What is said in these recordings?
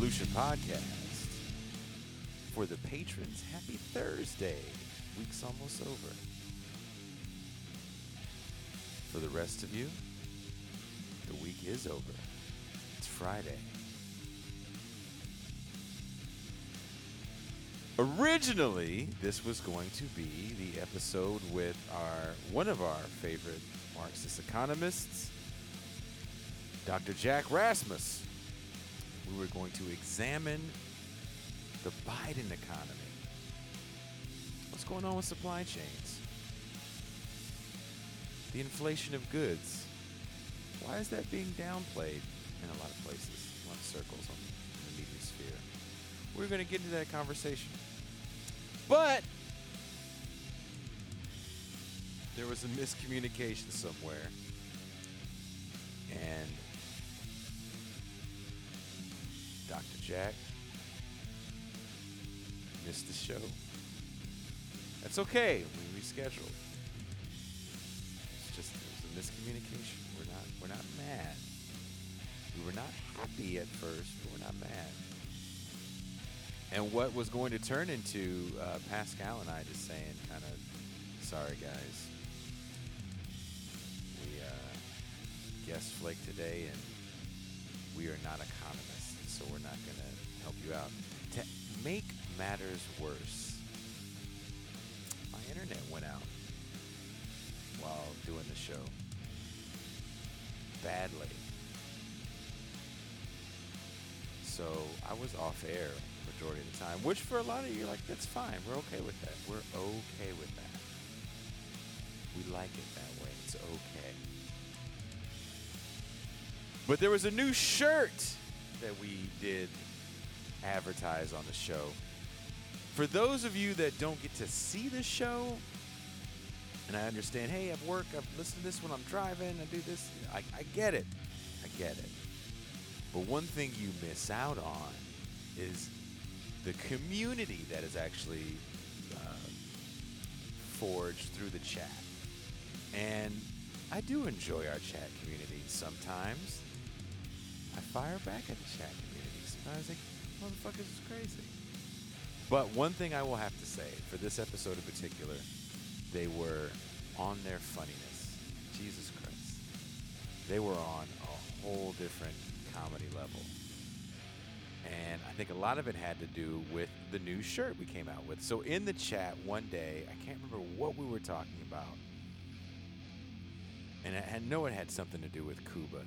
Revolution podcast. For the patrons, happy Thursday. Week's almost over. For the rest of you, the week is over. It's Friday. Originally, this was going to be the episode with one of our favorite Marxist economists, Dr. Jack Rasmus. We were going to examine the Biden economy. What's going on with supply chains? The inflation of goods. Why is that being downplayed in a lot of places, a lot of circles in the media sphere? We're going to get into that conversation. But there was a miscommunication somewhere. And Dr. Jack missed the show. That's okay. We rescheduled. It was a miscommunication. We're not mad. We were not happy at first, but we're not mad. And what was going to turn into Pascal and I just saying kind of, sorry guys, we guest flake today and we are not economists, so we're not going to help you out. To make matters worse, my internet went out while doing the show. Badly. So I was off air majority of the time, which for a lot of you, like, that's fine. We're okay with that. We're okay with that. We like it that way. It's okay. But there was a new shirt that we did advertise on the show. For those of you that don't get to see the show, and I understand, hey, at work, I listen to this when I'm driving, I do this. I get it. I get it. But one thing you miss out on is the community that is actually forged through the chat. And I do enjoy our chat community sometimes. I fire back at the chat community. Sometimes I think, motherfuckers is crazy. But one thing I will have to say, for this episode in particular, they were on their funniness. Jesus Christ. They were on a whole different comedy level. And I think a lot of it had to do with the new shirt we came out with. So in the chat one day, I can't remember what we were talking about. And I know it had something to do with Cuba.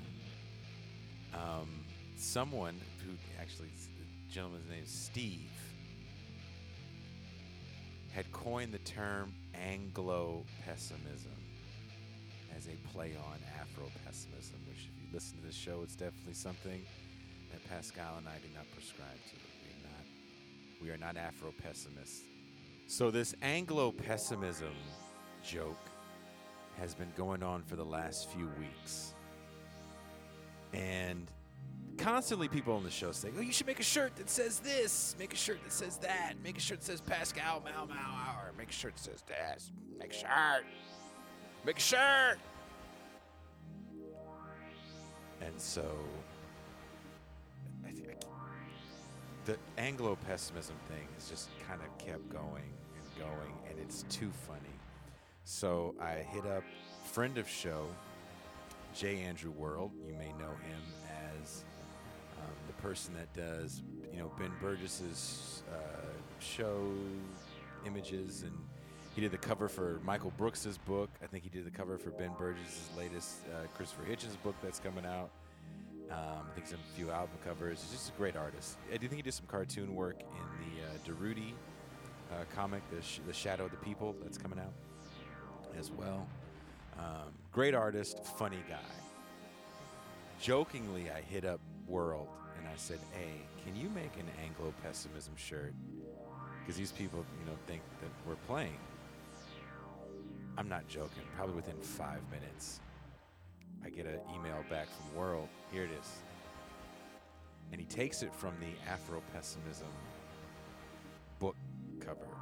Someone who actually, the gentleman's name is Steve, had coined the term Anglo-pessimism as a play on Afro-pessimism, which if you listen to this show, it's definitely something that Pascal and I do not prescribe to. We are not Afro-pessimists. So this Anglo-pessimism joke has been going on for the last few weeks. And constantly people on the show say, oh, you should make a shirt that says this, make a shirt that says that, make a shirt that says Pascal Mau Mau Hour, make a shirt that says this, make a shirt, make a shirt. And so I think the Anglo-pessimism thing has just kind of kept going and going, and it's too funny. So I hit up friend of show, J. Andrew World. You may know him as the person that does, Ben Burgess's show images, and he did the cover for Michael Brooks's book. I think he did the cover for Ben Burgess's latest Christopher Hitchens book that's coming out. I think some few album covers. He's just a great artist. I do think he did some cartoon work in the Durruti comic, the Shadow of the People, that's coming out as well. Great artist, funny guy. Jokingly, I hit up World and I said, hey, can you make an Anglo-pessimism shirt? Because these people, think that we're playing. I'm not joking. Probably within 5 minutes, I get an email back from World. Here it is. And he takes it from the Afro-pessimism book cover.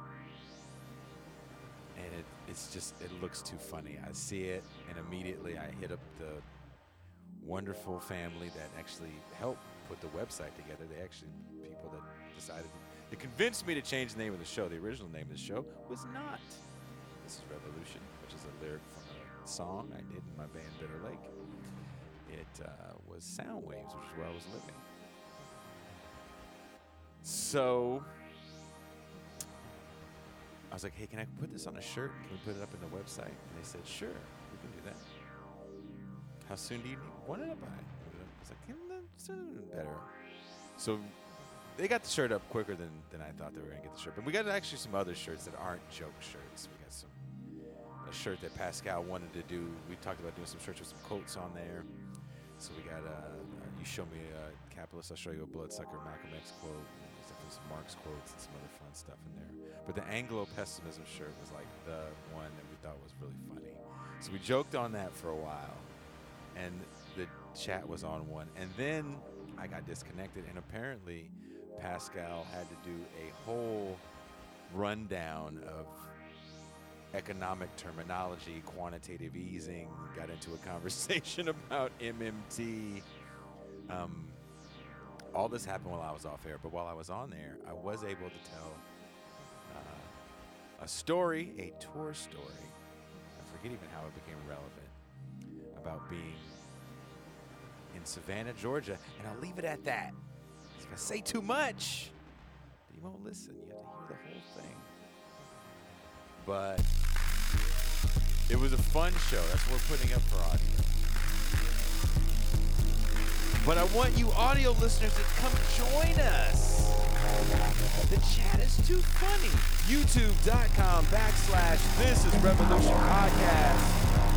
And it looks too funny. I see it, and immediately I hit up the wonderful family that actually helped put the website together. They actually, people that decided to convince me to change the name of the show. The original name of the show was not This Is Revolution, which is a lyric from a song I did in my band Bitter Lake. It was Sound Waves, which is where I was living. So I was like, hey, can I put this on a shirt? Can we put it up in the website? And they said, sure, we can do that. How soon do you want it up by? I was like, soon, better. So they got the shirt up quicker than I thought they were going to get the shirt. But we got actually some other shirts that aren't joke shirts. We got a shirt that Pascal wanted to do. We talked about doing some shirts with some quotes on there. So we got, you show me a capitalist, I'll show you a bloodsucker Malcolm X quote. There's definitely some Marx quotes and some other fun stuff in there. But the Anglo-pessimism shirt was like the one that we thought was really funny. So we joked on that for a while. And the chat was on one. And then I got disconnected. And apparently Pascal had to do a whole rundown of economic terminology, quantitative easing, got into a conversation about MMT. All this happened while I was off air, but while I was on there, I was able to tell a story, a tour story. I forget even how it became relevant, about being in Savannah, Georgia, and I'll leave it at that. If I say too much, you won't listen. You have to hear the whole thing. But it was a fun show. That's what we're putting up for audio. But I want you audio listeners to come join us. The chat is too funny. YouTube.com/This Is Revolution Podcast.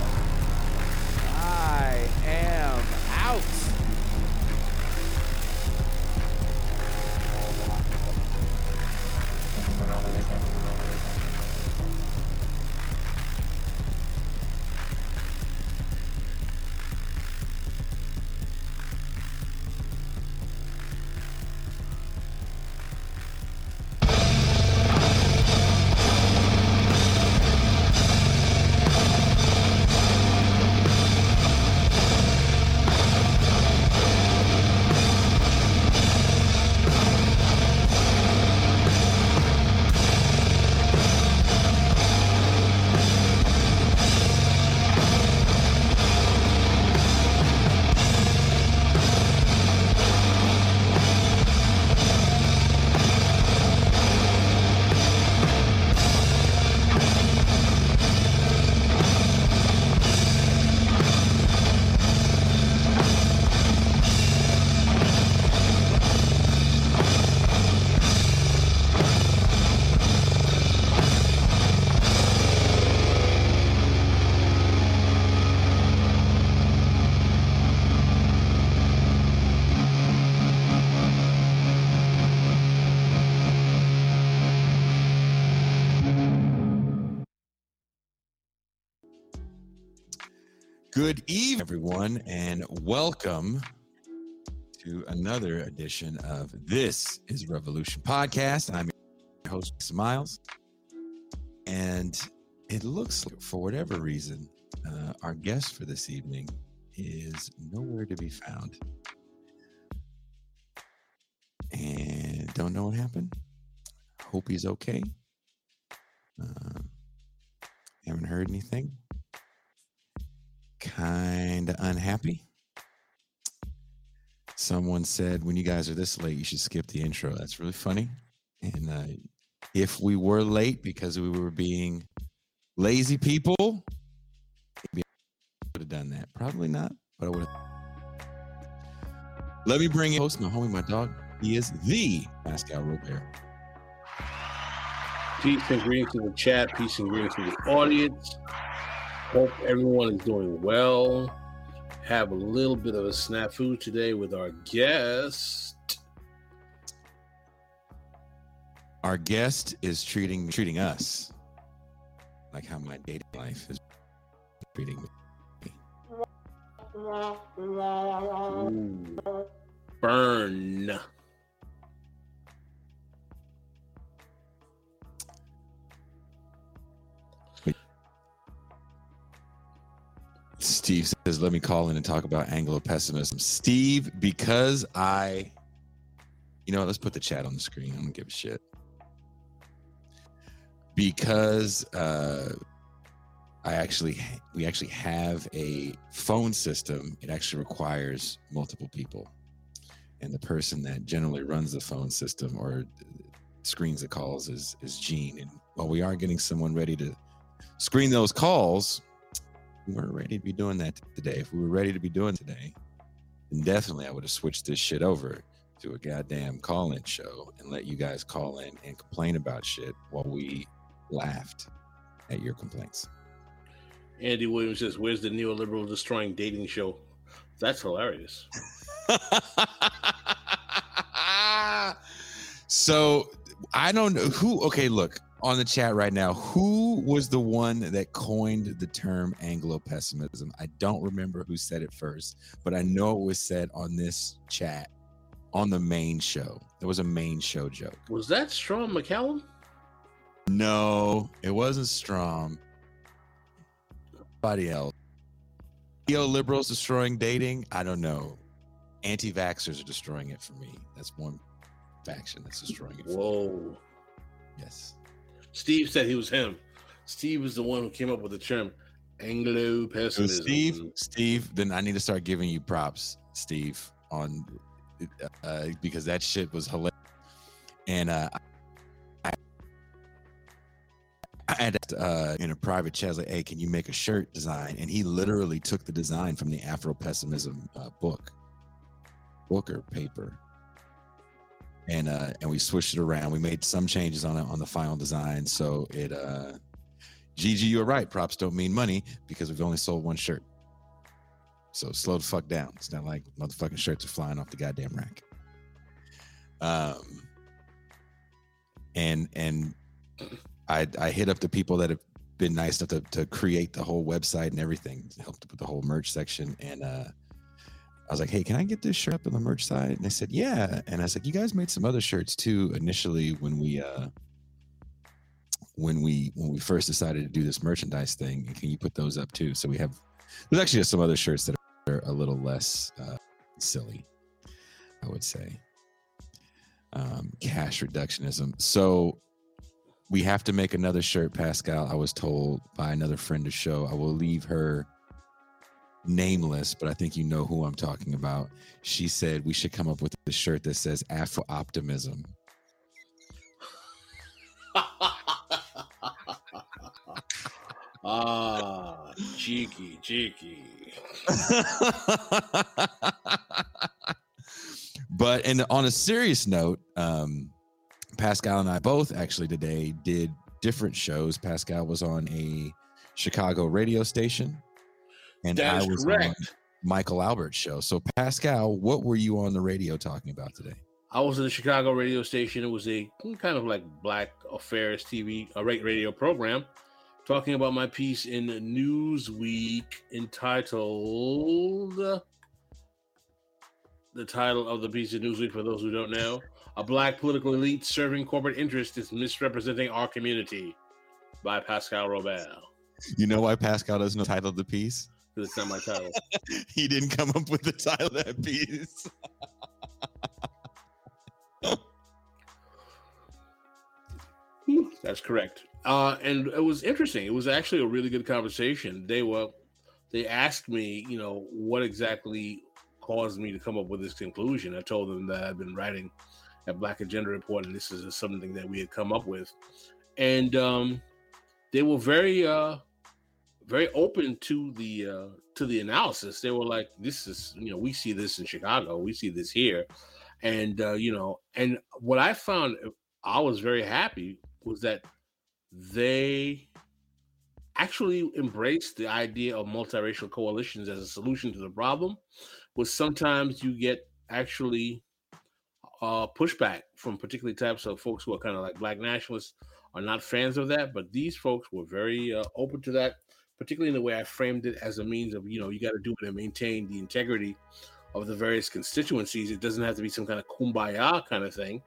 I am out. Good evening, everyone, and welcome to another edition of This Is Revolution Podcast. I'm your host, Miles, and it looks like, for whatever reason, our guest for this evening is nowhere to be found. And don't know what happened. Hope he's okay. Haven't heard anything. Kind of unhappy. Someone said, when you guys are this late, you should skip the intro. That's really funny. And if we were late because we were being lazy people, maybe I would have done that. Probably not, but I would have. Let me bring in host, my homie, my dog. He is the Pascal Robert. Peace and greetings to the chat. Peace and greetings to the audience. Hope everyone is doing well. Have a little bit of a snafu today with our guest. Our guest is treating us like how my dating life is treating me. Ooh. Burn. It's Steve says, let me call in and talk about Anglo-pessimism. Steve, because let's put the chat on the screen. I don't give a shit. Because we actually have a phone system. It actually requires multiple people. And the person that generally runs the phone system or screens the calls is Gene. And while we are getting someone ready to screen those calls, we weren't ready to be doing that today. If we were ready to be doing today, then definitely I would have switched this shit over to a goddamn call-in show and let you guys call in and complain about shit while we laughed at your complaints. Andy Williams says, where's the neoliberal destroying dating show? That's hilarious. So I don't know who. Okay, look on the chat right now. Who was the one that coined the term Anglo-pessimism? I don't remember who said it first, but I know it was said on this chat on the main show. There was a main show joke. Was that Strom McCallum? No, it wasn't Strom. Somebody else. Neoliberals destroying dating? I don't know. Anti-vaxxers are destroying it for me. That's one faction that's destroying it for Whoa. me. Yes. Steve said he was him. Steve was the one who came up with the term Anglo-pessimism. Steve, then I need to start giving you props, Steve, on because that shit was hilarious. And I had in a private chat, like, hey, can you make a shirt design? And he literally took the design from the Afro-pessimism book or paper. And we switched it around. We made some changes on the final design. So it Gigi, you're right. Props don't mean money because we've only sold one shirt. So slow the fuck down. It's not like motherfucking shirts are flying off the goddamn rack. And I hit up the people that have been nice enough to create the whole website and everything, helped with the whole merch section. And I was like, hey, can I get this shirt up on the merch side? And they said, yeah. And I was like, you guys made some other shirts too initially when we first decided to do this merchandise thing. Can you put those up too? So there's actually just some other shirts that are a little less silly, I would say. Cash reductionism. So we have to make another shirt, Pascal. I was told by another friend to show. I will leave her nameless, but I think you know who I'm talking about. She said we should come up with a shirt that says Afro Optimism. Cheeky. But on a serious note, Pascal and I both actually today did different shows. Pascal was on a Chicago radio station, and I was on Michael Albert's show. So Pascal, what were you on the radio talking about today? I was in the Chicago radio station. It was a kind of like Black Affairs TV, a radio program, talking about my piece in Newsweek entitled, the title of the piece in Newsweek, for those who don't know, A Black Political Elite Serving Corporate Interests is Misrepresenting Our Community, by Pascal Robert. You know why Pascal doesn't know the title of the piece? Because it's not my title. He didn't come up with the title of that piece. That's correct. And it was interesting. It was actually a really good conversation. They asked me, what exactly caused me to come up with this conclusion. I told them that I've been writing at Black Agenda Report, and this is something that we had come up with. And they were very, very open to the analysis. They were like, "This is, we see this in Chicago, we see this here," and and what I found, I was very happy, was that they actually embraced the idea of multiracial coalitions as a solution to the problem. Was sometimes you get actually pushback from particularly types of folks who are kind of like Black nationalists, are not fans of that, but these folks were very open to that, particularly in the way I framed it as a means of, you got to do it and maintain the integrity of the various constituencies. It doesn't have to be some kind of kumbaya kind of thing.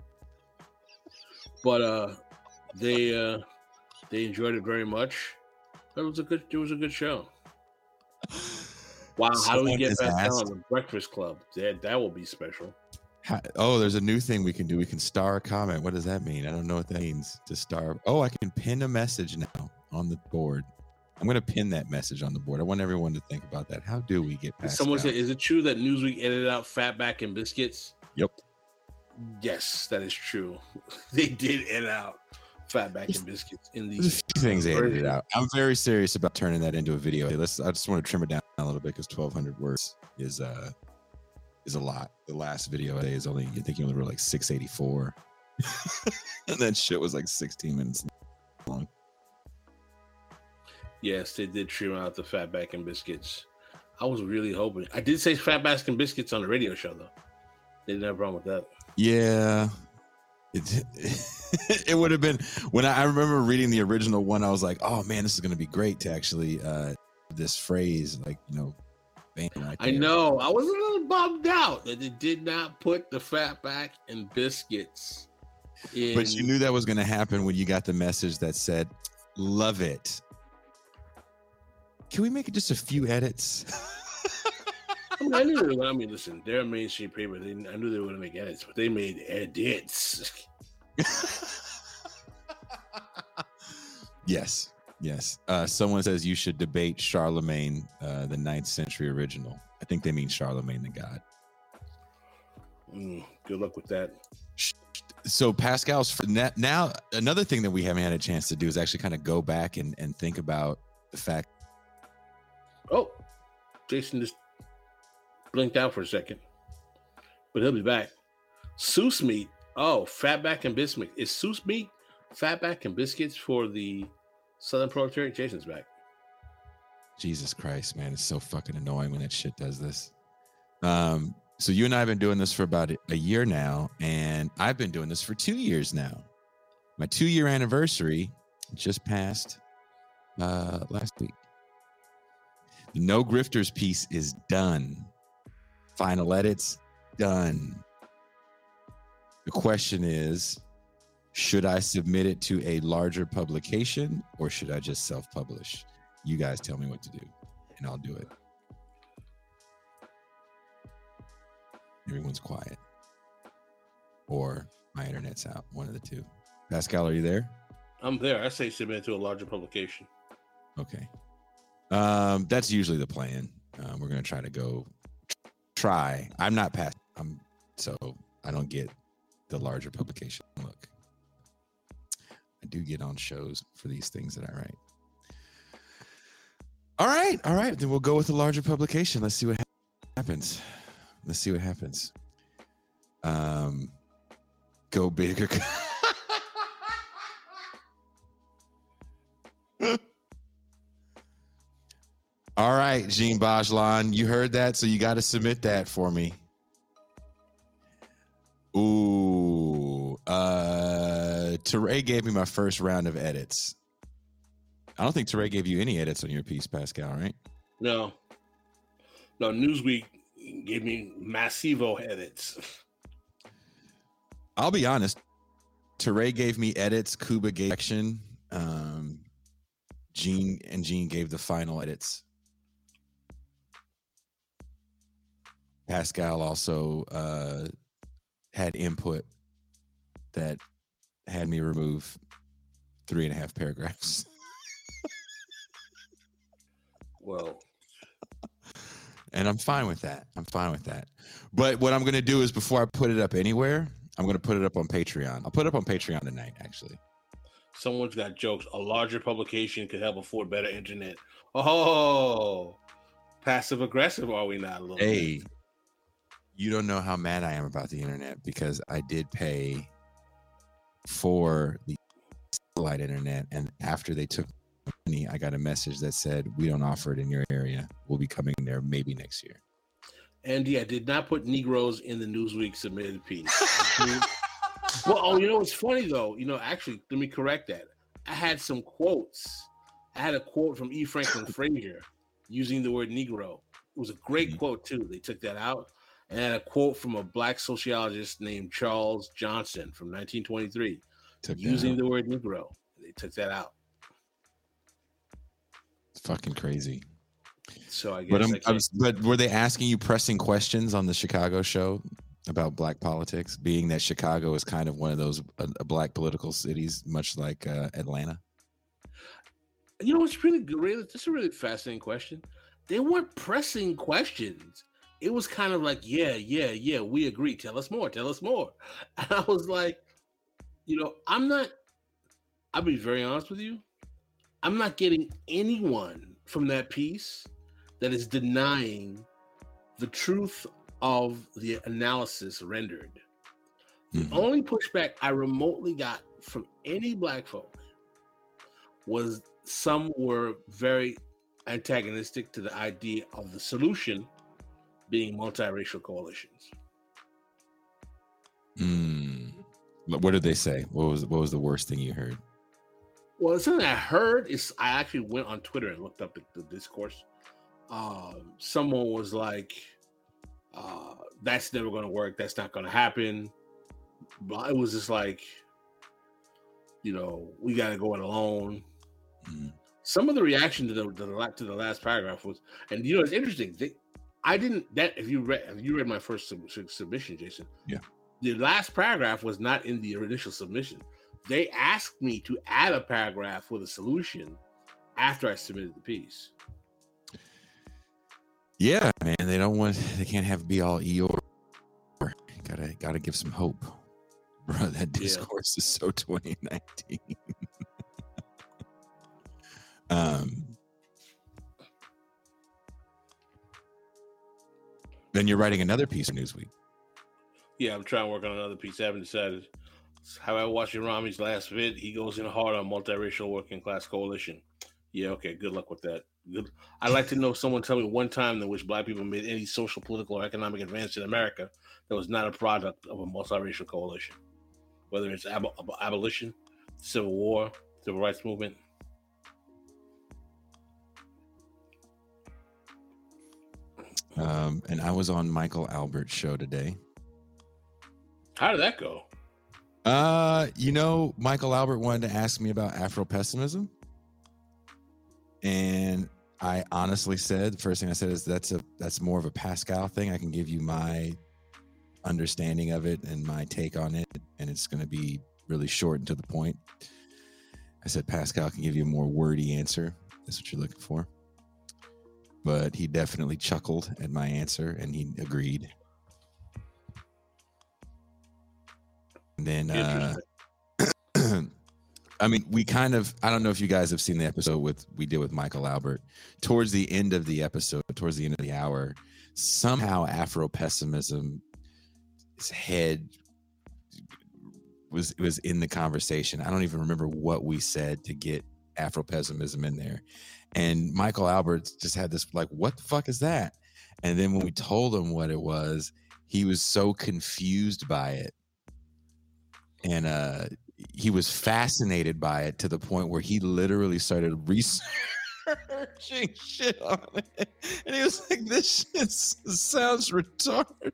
But they enjoyed it very much. It was a good show. Wow, how do we Someone get has Pascal asked- on the Breakfast Club? That will be special. There's a new thing we can do. We can star a comment. What does that mean? I don't know what that means to star. Oh, I can pin a message now on the board. I'm going to pin that message on the board. I want everyone to think about that. How do we get Pascal? Someone said, "Is it true that Newsweek edited out Fatback and Biscuits?" Yep. Yes, that is true. They did edit out Fatback and Biscuits in There's a these few things they edited versions. out. I'm very serious about turning that into a video. I just want to trim it down a little bit because 1,200 words is a lot. The last video today is only, I think you only wrote like 684. And that shit was like 16 minutes long. Yes, they did trim out the Fatback and Biscuits. I was really hoping. I did say Fatback and Biscuits on the radio show, though. They didn't have a problem with that. Yeah. It would have been, when I remember reading the original one, I was like, oh man, this is going to be great to actually, this phrase, like, bam, right I there. know. I was a little bummed out that they did not put the Fatback and Biscuits in. But you knew that was going to happen when you got the message that said, love it. Can we make it just a few edits? I knew they were. I mean, listen, they're a mainstream paper. I knew they were going to make edits, but they made edits. Yes. Someone says you should debate Charlemagne, the 9th century original. I think they mean Charlemagne the God. Good luck with that. So Pascal's now another thing that we haven't had a chance to do is actually kind of go back and think about the fact. Oh, Jason just blinked out for a second, but he'll be back. Seuss meat. Oh, Fatback and Biscuits. Is Seuss meat Fatback and Biscuits for the Southern Proletariat? Jason's back. Jesus Christ, man, it's so fucking annoying when that shit does this. So you and I have been doing this for about a year now, and I've been doing this for 2 years now. My 2-year anniversary just passed last week. The No Grifters piece is done. Final edits done. The question is, should I submit it to a larger publication or should I just self-publish? You guys tell me what to do and I'll do it. Everyone's quiet. Or my internet's out. One of the two. Pascal, are you there? I'm there. I say submit it to a larger publication. Okay. That's usually the plan. We're going to try to try. I'm not past. So I don't get the larger publication look. I do get on shows for these things that I write. All right. Then we'll go with the larger publication. Let's see what happens. Go big or All right, Jean Bajlan, you heard that, so you got to submit that for me. Ooh, Teray gave me my first round of edits. I don't think Teray gave you any edits on your piece, Pascal, right? No, Newsweek gave me Massivo edits. I'll be honest. Teray gave me edits. Kuba gave action. Gene gave the final edits. Pascal also had input that had me remove 3.5 paragraphs. Well, and I'm fine with that. But what I'm going to do is before I put it up anywhere, I'm going to put it up on Patreon. I'll put it up on Patreon tonight, actually. Someone's got jokes. A larger publication could help afford better internet. Oh, passive aggressive, are we not? A little bit? You don't know how mad I am about the internet because I did pay for the satellite internet, and after they took money, I got a message that said, we don't offer it in your area. We'll be coming there maybe next year. Andy, I did not put Negroes in the Newsweek submitted piece. Well, you know, it's funny though. Actually, let me correct that. I had some quotes. I had a quote from E. Franklin Frazier using the word Negro. It was a great quote too. They took that out. And I had a quote from a black sociologist named Charles Johnson from 1923 using the word Negro. They took that out. It's fucking crazy. So I guess but were they asking you pressing questions on the Chicago show about black politics, being that Chicago is kind of one of those black political cities, much like Atlanta? You know, it's it's a really fascinating question. They weren't pressing questions. It was kind of like, yeah, we agree. Tell us more. And I was like, I'll be very honest with you. I'm not getting anyone from that piece that is denying the truth of the analysis rendered. The only pushback I remotely got from any black folk was some were very antagonistic to the idea of the solution being multiracial coalitions. What did they say? What was the worst thing you heard? Well, something I heard is I actually went on Twitter and looked up the discourse. Someone was like, that's never going to work. That's not going to happen. But it was just like, we got to go it alone. Some of the reaction to the last paragraph was, and it's interesting. If you read my first submission, Jason. Yeah. The last paragraph was not in the initial submission. They asked me to add a paragraph with a solution after I submitted the piece. Yeah, man, they can't have be all Eeyore. Gotta give some hope. Bro, that discourse is so 2019. Then you're writing another piece of Newsweek. Yeah, I'm trying to work on another piece. I haven't decided. How I watching Rami's last vid, he goes in hard on multiracial working class coalition. Yeah, okay, good luck with that. Good. I'd like to know someone tell me one time in which black people made any social, political, or economic advance in America that was not a product of a multiracial coalition. Whether it's abolition, Civil War, Civil Rights Movement. And I was on Michael Albert's show today. How did that go? Michael Albert wanted to ask me about Afro-pessimism. And I honestly said, the first thing I said is that's more of a Pascal thing. I can give you my understanding of it and my take on it, and it's going to be really short and to the point. I said Pascal can give you a more wordy answer. That's what you're looking for. But he definitely chuckled at my answer, and he agreed. And then, I mean, I don't know if you guys have seen the episode we did with Michael Albert. Towards the end of the episode, towards the end of the hour, somehow Afro-pessimism's head was in the conversation. I don't even remember what we said to get Afro-pessimism in there. And Michael Albert just had this like, what the fuck is that? And then when we told him what it was, he was so confused by it. And he was fascinated by it to the point where he literally started researching shit on it. And he was like, this shit sounds retarded.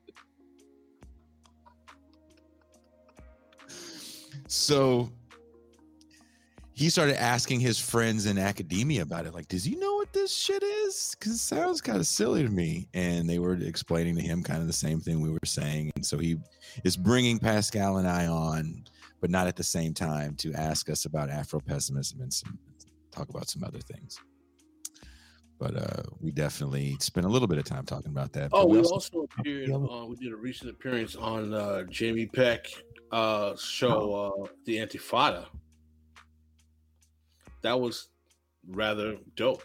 So he started asking his friends in academia about it. Like, does he know what this shit is? Because it sounds kind of silly to me. And they were explaining to him kind of the same thing we were saying. And so he is bringing Pascal and I on, but not at the same time, to ask us about Afro-pessimism and talk about some other things. But we definitely spent a little bit of time talking about that. Oh, we also appeared. We did a recent appearance on Jamie Peck show, The Antifada. That was rather dope.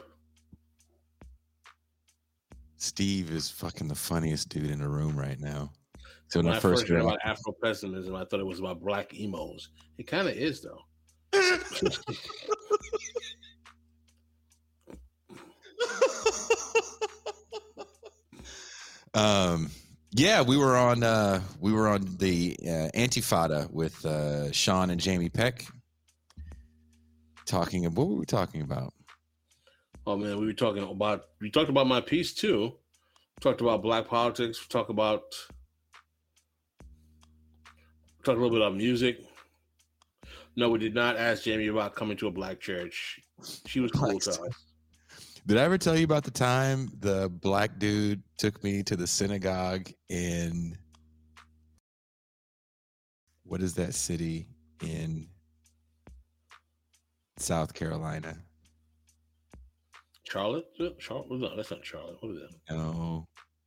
Steve is fucking the funniest dude in the room right now. So when I first heard about Afro-pessimism, I thought it was about black emos. It kind of is, though. Yeah, we were on the Antifada with Sean and Jamie Peck. What were we talking about? Oh man, we talked about my piece too. We talked about black politics. We talked a little bit about music. No, we did not ask Jamie about coming to a black church. She was cool to us. Did I ever tell you about the time the black dude took me to the synagogue in, what is that city in South Carolina? Charlotte? Charlotte? No, that's not Charlotte. What is that? No.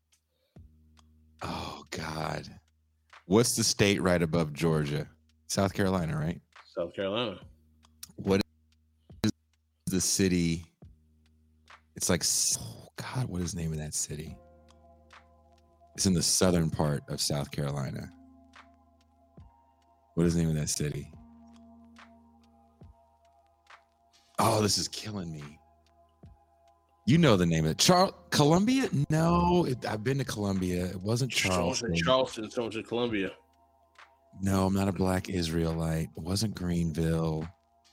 Oh, God. What's the state right above Georgia? South Carolina, right? South Carolina. What is the city? It's like, oh God, what is the name of that city? It's in the southern part of South Carolina. What is the name of that city? Oh, this is killing me. You know the name of it. Columbia? No, I've been to Columbia. It wasn't Charleston. Charleston, Columbia. No, I'm not a black Israelite. It wasn't Greenville.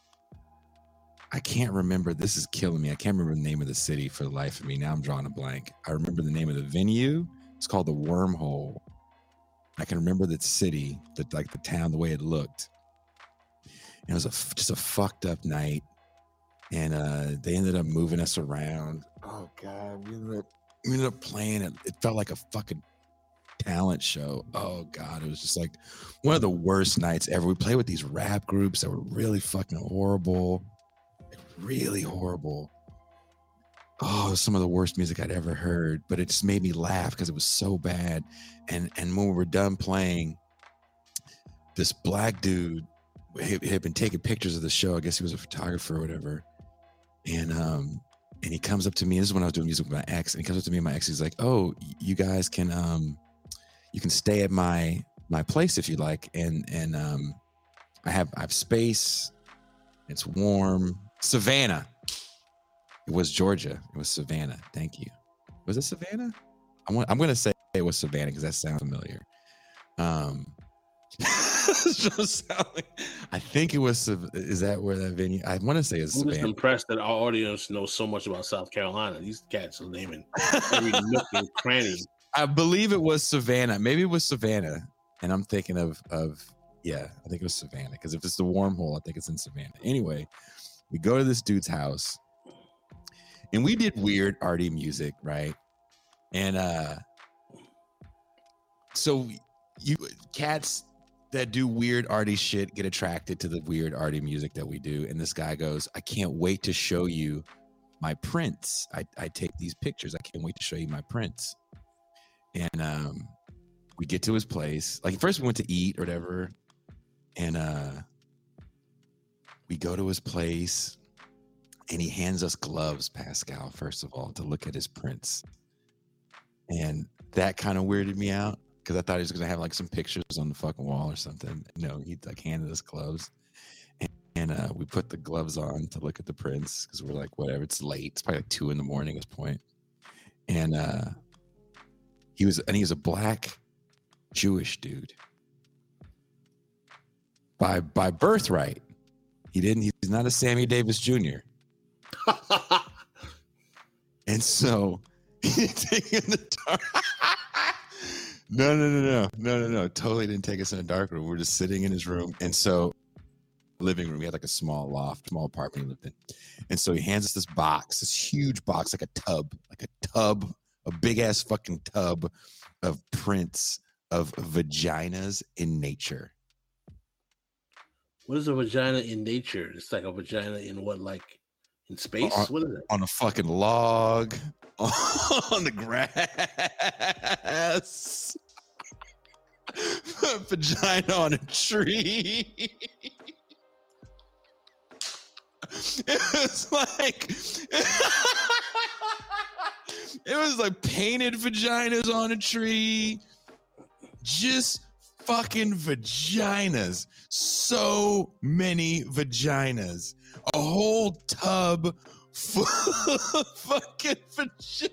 I can't remember. This is killing me. I can't remember the name of the city for the life of me. Now I'm drawing a blank. I remember the name of the venue. It's called the Wormhole. I can remember the city, the town, the way it looked. And it was just a fucked up night. And they ended up moving us around. Oh God, we ended up playing it. It felt like a fucking talent show. Oh God, it was just like one of the worst nights ever. We played with these rap groups that were really fucking horrible. Really horrible. Oh, it was some of the worst music I'd ever heard, but it just made me laugh because it was so bad. And when we were done playing, this black dude had been taking pictures of the show. I guess he was a photographer or whatever. And he comes up to me. This is when I was doing music with my ex. And he comes up to me and my ex. He's like, "Oh, you guys can you can stay at my place if you like. And I have space. It's warm." Savannah. It was Georgia. It was Savannah. Thank you. Was it Savannah? I'm going to say it was Savannah because that sounds familiar. I think it was. Is that where that venue? I want to say it's Savannah. I'm just impressed that our audience knows so much about South Carolina. These cats are naming every nook and cranny. I believe it was Savannah. Maybe it was Savannah. And I'm thinking of yeah, I think it was Savannah because if it's the Wormhole, I think it's in Savannah. Anyway. We go to this dude's house and we did weird arty music, right? And so you cats that do weird arty shit get attracted to the weird arty music that we do. And this guy goes, "I can't wait to show you my prints. I take these pictures. I can't wait to show you my prints." And we get to his place. Like first we went to eat or whatever. And we go to his place and he hands us gloves, Pascal, first of all, to look at his prints. And that kind of weirded me out because I thought he was going to have like some pictures on the fucking wall or something. No, he like handed us gloves. And we put the gloves on to look at the prints because we're like, whatever, it's late. It's probably like 2 a.m. at this point. And he was a black Jewish dude. By birthright. He's not a Sammy Davis Jr. And so he taken the dark. No. Totally didn't take us in a dark room. We're just sitting in his room. And so living room, we had like a small loft, small apartment he lived in. And so he hands us this box, this huge box, like a tub, a big ass fucking tub of prints of vaginas in nature. What is a vagina in nature? It's like a vagina in what, like in space? What is it? On a fucking log, on the grass, vagina on a tree. It was like painted vaginas on a tree. Just fucking vaginas. So many vaginas. A whole tub full of fucking vaginas.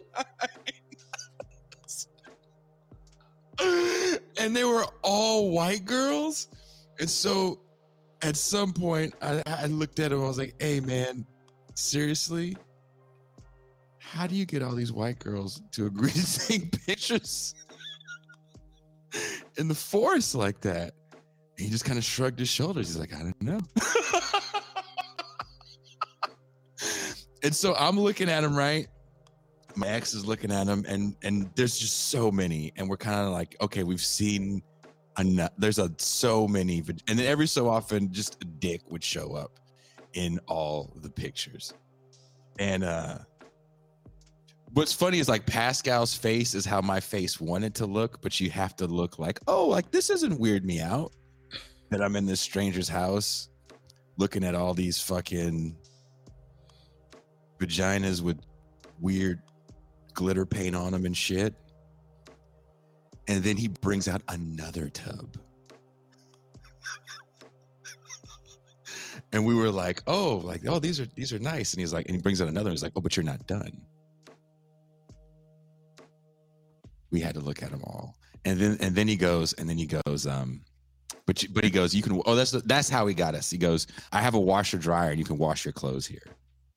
And they were all white girls. And so at some point, I looked at him. I was like, "Hey, man, seriously? How do you get all these white girls to agree to take pictures in the forest like that?" And he just kind of shrugged his shoulders. He's like, "I don't know." And so I'm looking at him, right? My ex is looking at him, and there's just so many, and we're kind of like, okay, we've seen enough. There's so many, and then every so often, just a dick would show up in all the pictures. And what's funny is like Pascal's face is how my face wanted to look, but you have to look like, oh, like this doesn't weird me out that I'm in this stranger's house looking at all these fucking vaginas with weird glitter paint on them and shit. And then he brings out another tub. And we were like, oh, these are nice. And he's like, and he brings out another. He's like, oh, but you're not done. We had to look at them all. And then he goes, but he goes, you can, oh, that's how he got us. He goes, I have a washer dryer and you can wash your clothes here.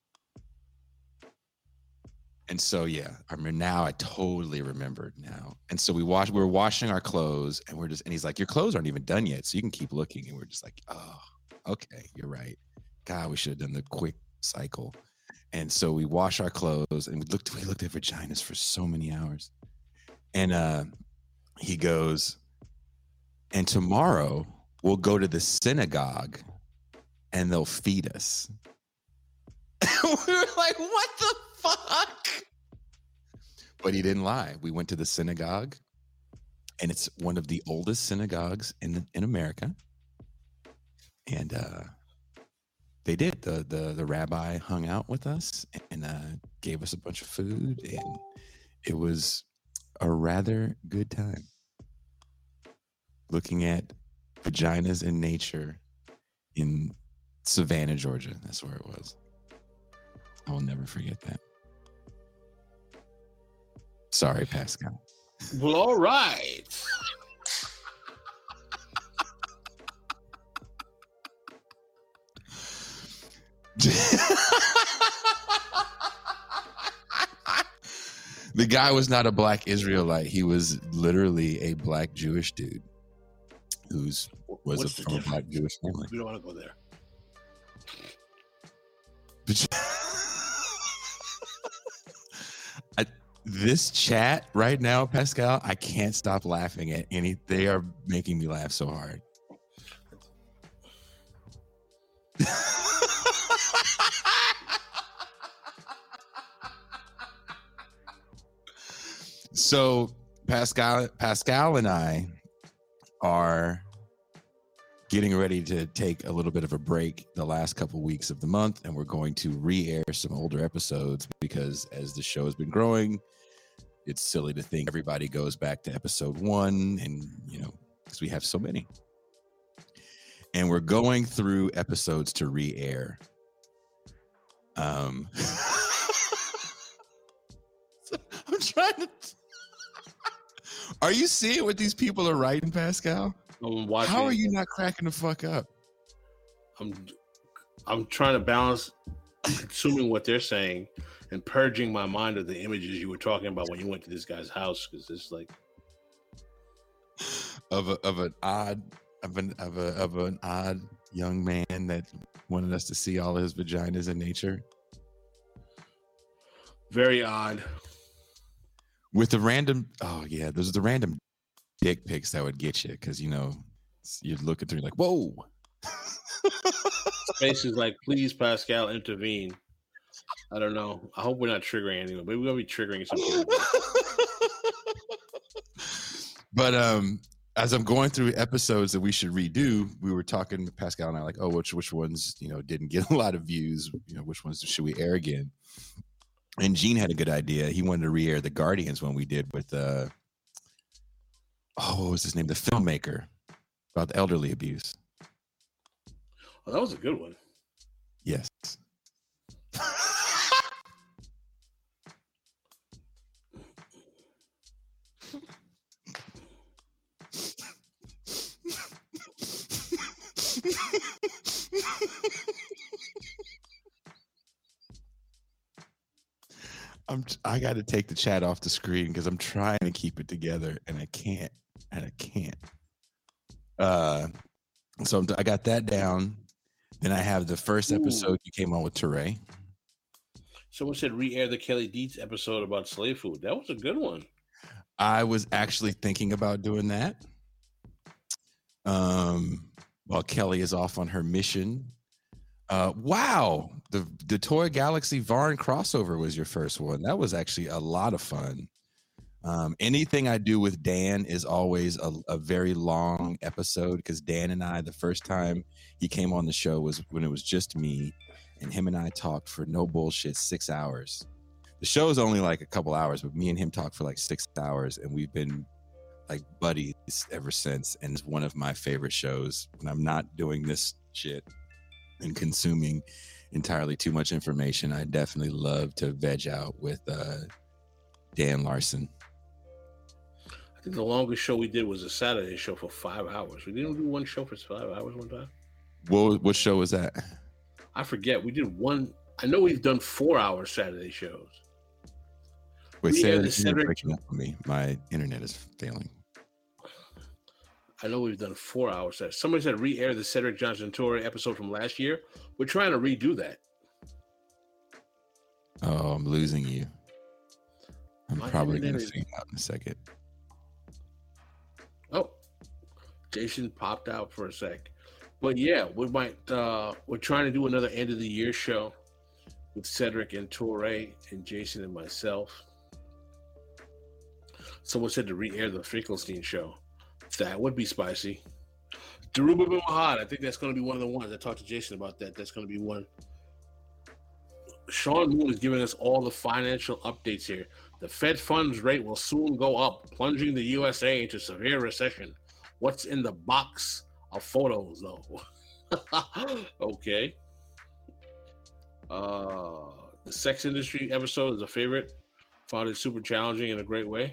And so, yeah, I mean, now I totally remembered now. And so we were washing our clothes and and he's like, your clothes aren't even done yet. So you can keep looking. And we're just like, oh, okay, you're right. God, we should have done the quick cycle. And so we wash our clothes and we looked at vaginas for so many hours. And he goes, and tomorrow we'll go to the synagogue and they'll feed us. We were like, what the fuck? But he didn't lie. We went to the synagogue, and it's one of the oldest synagogues in America. And they did. The rabbi hung out with us and gave us a bunch of food, and it was a rather good time looking at vaginas in nature in Savannah, Georgia. That's where it was. I will never forget that. Sorry, Pascal. Well, all right. The guy was not a black Israelite. He was literally a black Jewish dude from a black Jewish family. We don't want to go there. This chat right now, Pascal, I can't stop laughing at they are making me laugh so hard. So Pascal and I are getting ready to take a little bit of a break the last couple weeks of the month, and we're going to re-air some older episodes because as the show has been growing, it's silly to think everybody goes back to episode 1, and because we have so many. And we're going through episodes to re-air. I'm trying to. Are you seeing what these people are writing, Pascal? I'm watching. How are you not cracking the fuck up? I'm trying to balance consuming what they're saying and purging my mind of the images you were talking about when you went to this guy's house, because it's like of an odd young man that wanted us to see all of his vaginas in nature. Very odd. With the random, those are the random dick pics that would get you, because you're looking through like, whoa. Space is like, please, Pascal, intervene. I don't know. I hope we're not triggering anyone. Maybe we're gonna be triggering something. But as I'm going through episodes that we should redo, we were talking to Pascal and I like, oh, which ones didn't get a lot of views? Which ones should we air again? And Gene had a good idea. He wanted to re-air the Guardians one we did with what was his name? The filmmaker about the elderly abuse. Oh, that was a good one. Yes. I got to take the chat off the screen because I'm trying to keep it together and I can't. So I got that down. Then I have the first episode you came on with Teray. Someone said re-air the Kelly Dietz episode about slave food. That was a good one. I was actually thinking about doing that. While Kelly is off on her mission. Wow, the Toy Galaxy Varn crossover was your first one. That was actually a lot of fun. Anything I do with Dan is always a very long episode because Dan and I, the first time he came on the show was when it was just me, and him and I talked for no bullshit 6 hours. The show is only like a couple hours, but me and him talked for like 6 hours, and we've been like buddies ever since. And it's one of my favorite shows when I'm not doing this shit and consuming entirely too much information. I definitely love to veg out with Dan Larson. I think the longest show we did was a Saturday show for 5 hours. We didn't do one show for 5 hours one time. What show was that? I forget. We did one. I know we've done 4-hour Saturday shows. Wait, Sarah, breaking up on me. My internet is failing. I know we've done 4 hours. Somebody said re-air the Cedric Johnson Torre episode from last year. We're trying to redo that. Oh, I'm losing you. I'm probably going to fade out in a second. Oh, Jason popped out for a sec. But yeah, we might. We're trying to do another end of the year show with Cedric and Torre and Jason and myself. Someone said to re-air the Finkelstein show. That would be spicy. Daruba bin Wahad, I think that's going to be one of the ones. I talked to Jason about that. That's going to be one. Sean Moon is giving us all the financial updates here. The Fed funds rate will soon go up, plunging the USA into severe recession. What's in the box of photos, though? Okay. The sex industry episode is a favorite. Found it super challenging in a great way.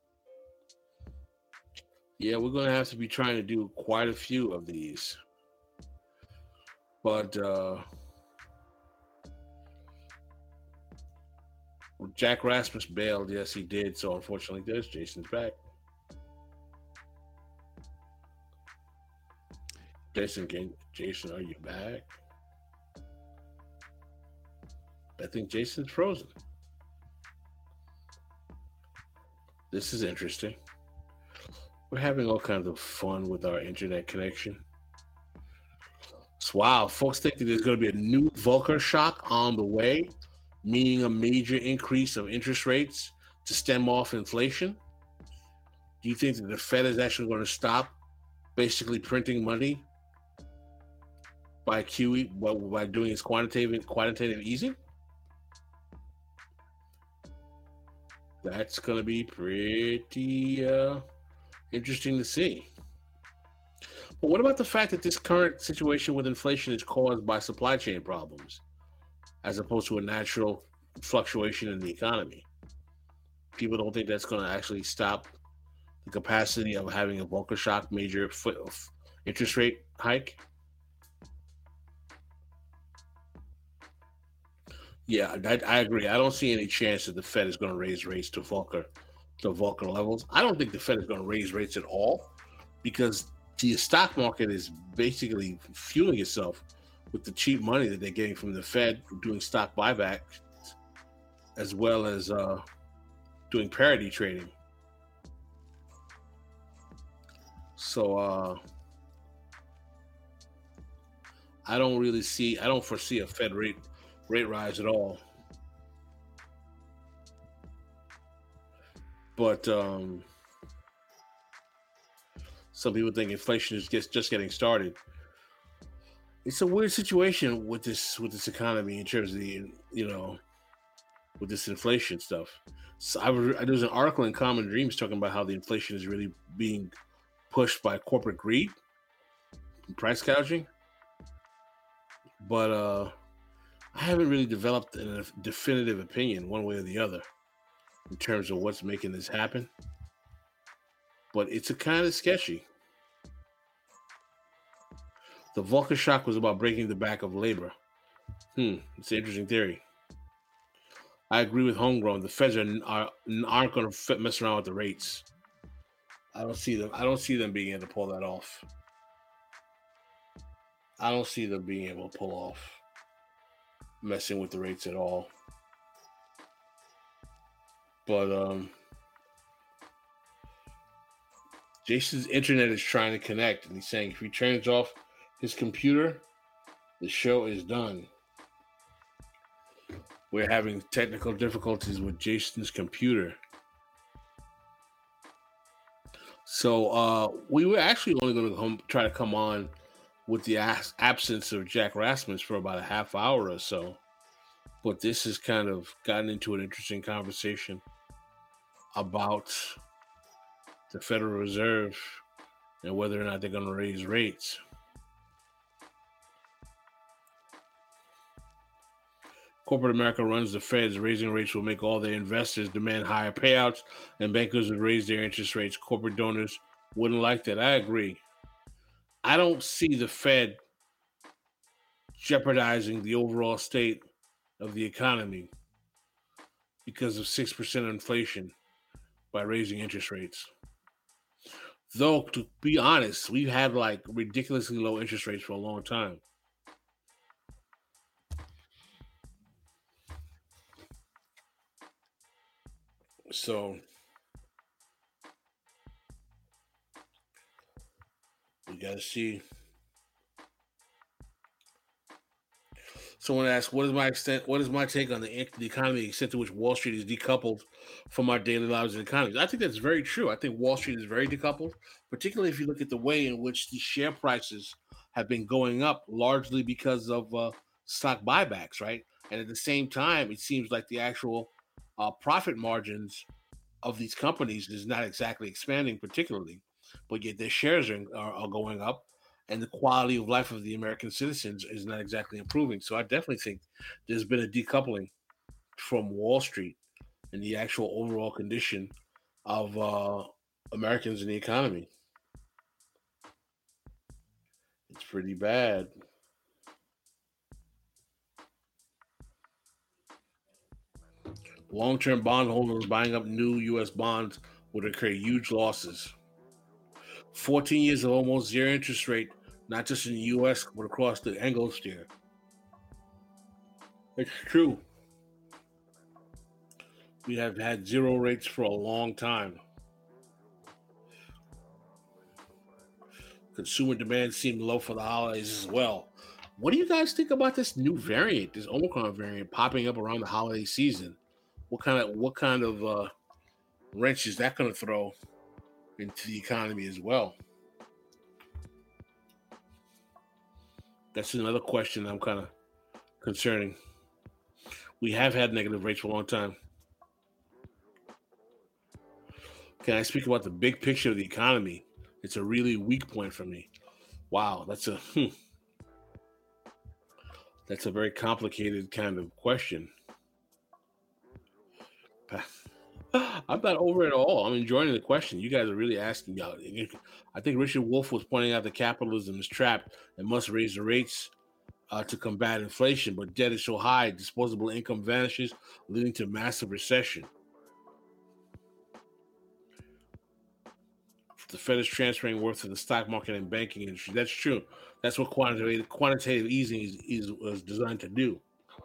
Yeah, we're going to have to be trying to do quite a few of these. But Jack Rasmus bailed. Yes, he did. So unfortunately, there's Jason's back. Jason, are you back? I think Jason's frozen. This is interesting. We're having all kinds of fun with our internet connection. So, wow, folks think that there's going to be a new Volcker shock on the way, meaning a major increase of interest rates to stem off inflation. Do you think that the Fed is actually going to stop basically printing money by QE, by doing its quantitative easing? That's going to be pretty interesting to see. But what about the fact that this current situation with inflation is caused by supply chain problems as opposed to a natural fluctuation in the economy? People don't think that's going to actually stop the capacity of having a Volcker shock major interest rate hike? Yeah, I agree. I don't see any chance that the Fed is going to raise rates to Volcker levels. I don't think the Fed is going to raise rates at all because the stock market is basically fueling itself with the cheap money that they're getting from the Fed doing stock buyback, as well as doing parity trading. So I don't foresee a Fed rate rise at all. But some people think inflation is just getting started. It's a weird situation with this economy in terms of the, with this inflation stuff. So there was an article in Common Dreams talking about how the inflation is really being pushed by corporate greed and price gouging. But I haven't really developed a definitive opinion one way or the other in terms of what's making this happen. But it's a kind of sketchy. The Volcker shock was about breaking the back of labor. It's an interesting theory. I agree with Homegrown. The Feds aren't going to mess around with the rates. I don't see them being able to pull that off. I don't see them being able to pull off messing with the rates at all. But Jason's internet is trying to connect, and he's saying if he turns off his computer, the show is done. We're having technical difficulties with Jason's computer. So we were actually only going to try to come on with the absence of Jack Rasmus for about a half hour or so. But this has kind of gotten into an interesting conversation about the Federal Reserve and whether or not they're going to raise rates. Corporate America runs the Feds. Raising rates will make all their investors demand higher payouts, and bankers would raise their interest rates. Corporate donors wouldn't like that. I agree. I don't see the Fed jeopardizing the overall state of the economy because of 6% inflation by raising interest rates. Though, to be honest, we've had like ridiculously low interest rates for a long time. So we got to see. Someone asked, "What is my take on the economy, the extent to which Wall Street is decoupled from our daily lives and economies?" I think that's very true. I think Wall Street is very decoupled, particularly if you look at the way in which the share prices have been going up, largely because of stock buybacks, right? And at the same time, it seems like the actual profit margins of these companies is not exactly expanding, particularly, but yet their shares are going up. And the quality of life of the American citizens is not exactly improving. So I definitely think there's been a decoupling from Wall Street and the actual overall condition of Americans in the economy. It's pretty bad. Long-term bondholders buying up new U.S. bonds would incur huge losses. 14 years of almost zero interest rate, not just in the U.S., but across the Anglosphere. It's true. We have had zero rates for a long time. Consumer demand seemed low for the holidays as well. What do you guys think about this new variant, this Omicron variant popping up around the holiday season? What kind of wrench is that going to throw into the economy as well? That's another question I'm kind of concerning. We have had negative rates for a long time. Can I speak about the big picture of the economy? It's a really weak point for me. Wow, that's a very complicated kind of question. I'm not over it at all. I'm enjoying the question. You guys are really asking about it. I think Richard Wolff was pointing out that capitalism is trapped and must raise the rates to combat inflation, but debt is so high, disposable income vanishes, leading to massive recession. The Fed is transferring wealth to the stock market and banking industry. That's true. That's what quantitative easing is designed to do.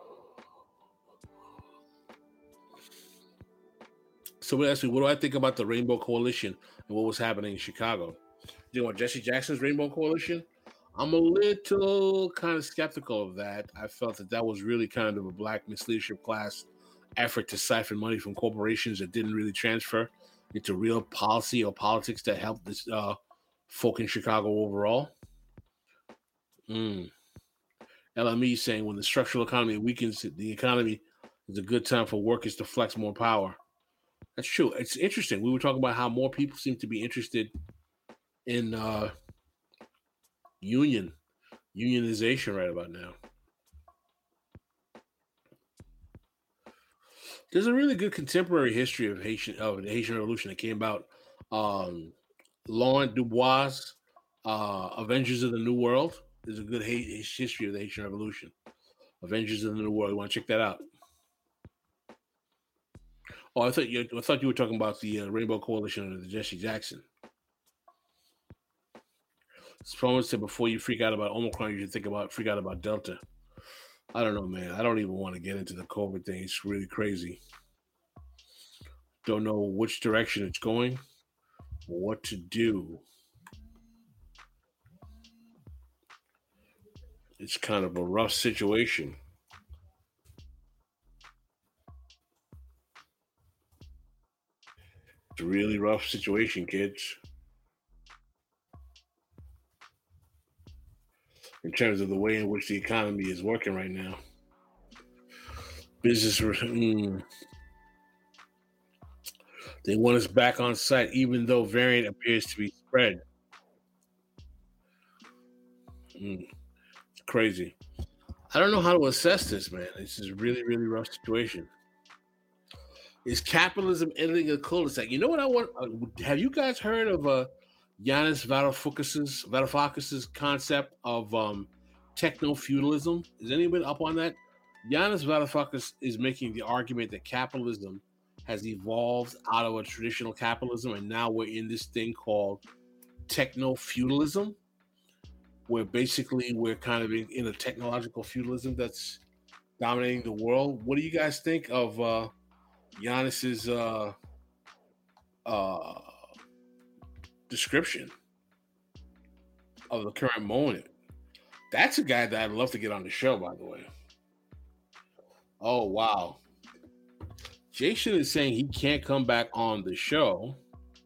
Someone asked me, what do I think about the Rainbow Coalition and what was happening in Chicago? You know what, Jesse Jackson's Rainbow Coalition? I'm a little kind of skeptical of that. I felt that was really kind of a black misleadership class effort to siphon money from corporations that didn't really transfer into real policy or politics that helped this folk in Chicago overall. LME saying when the structural economy weakens, the economy is a good time for workers to flex more power. That's true. It's interesting. We were talking about how more people seem to be interested in unionization right about now. There's a really good contemporary history of the Haitian Revolution that came about. Laurent Dubois' Avengers of the New World. There's a good history of the Haitian Revolution. Avengers of the New World. You want to check that out? Oh, I thought you were talking about the Rainbow Coalition under the Jesse Jackson. Someone said before you freak out about Omicron, you should freak out about Delta. I don't know, man. I don't even want to get into the COVID thing. It's really crazy. Don't know which direction it's going or what to do. It's kind of a rough situation. It's a really rough situation, kids. In terms of the way in which the economy is working right now. Business, they want us back on site, even though variant appears to be spread. It's crazy. I don't know how to assess this, man. This is a really, really rough situation. Is capitalism entering a cul-de-sac? You know what I want? Have you guys heard of Yanis Varoufakis's concept of techno-feudalism? Is anybody up on that? Yanis Varoufakis is making the argument that capitalism has evolved out of a traditional capitalism, and now we're in this thing called techno-feudalism, where basically we're kind of in a technological feudalism that's dominating the world. What do you guys think of Giannis's description of the current moment? That's a guy that I'd love to get on the show, by the way. Oh, wow. Jason is saying he can't come back on the show.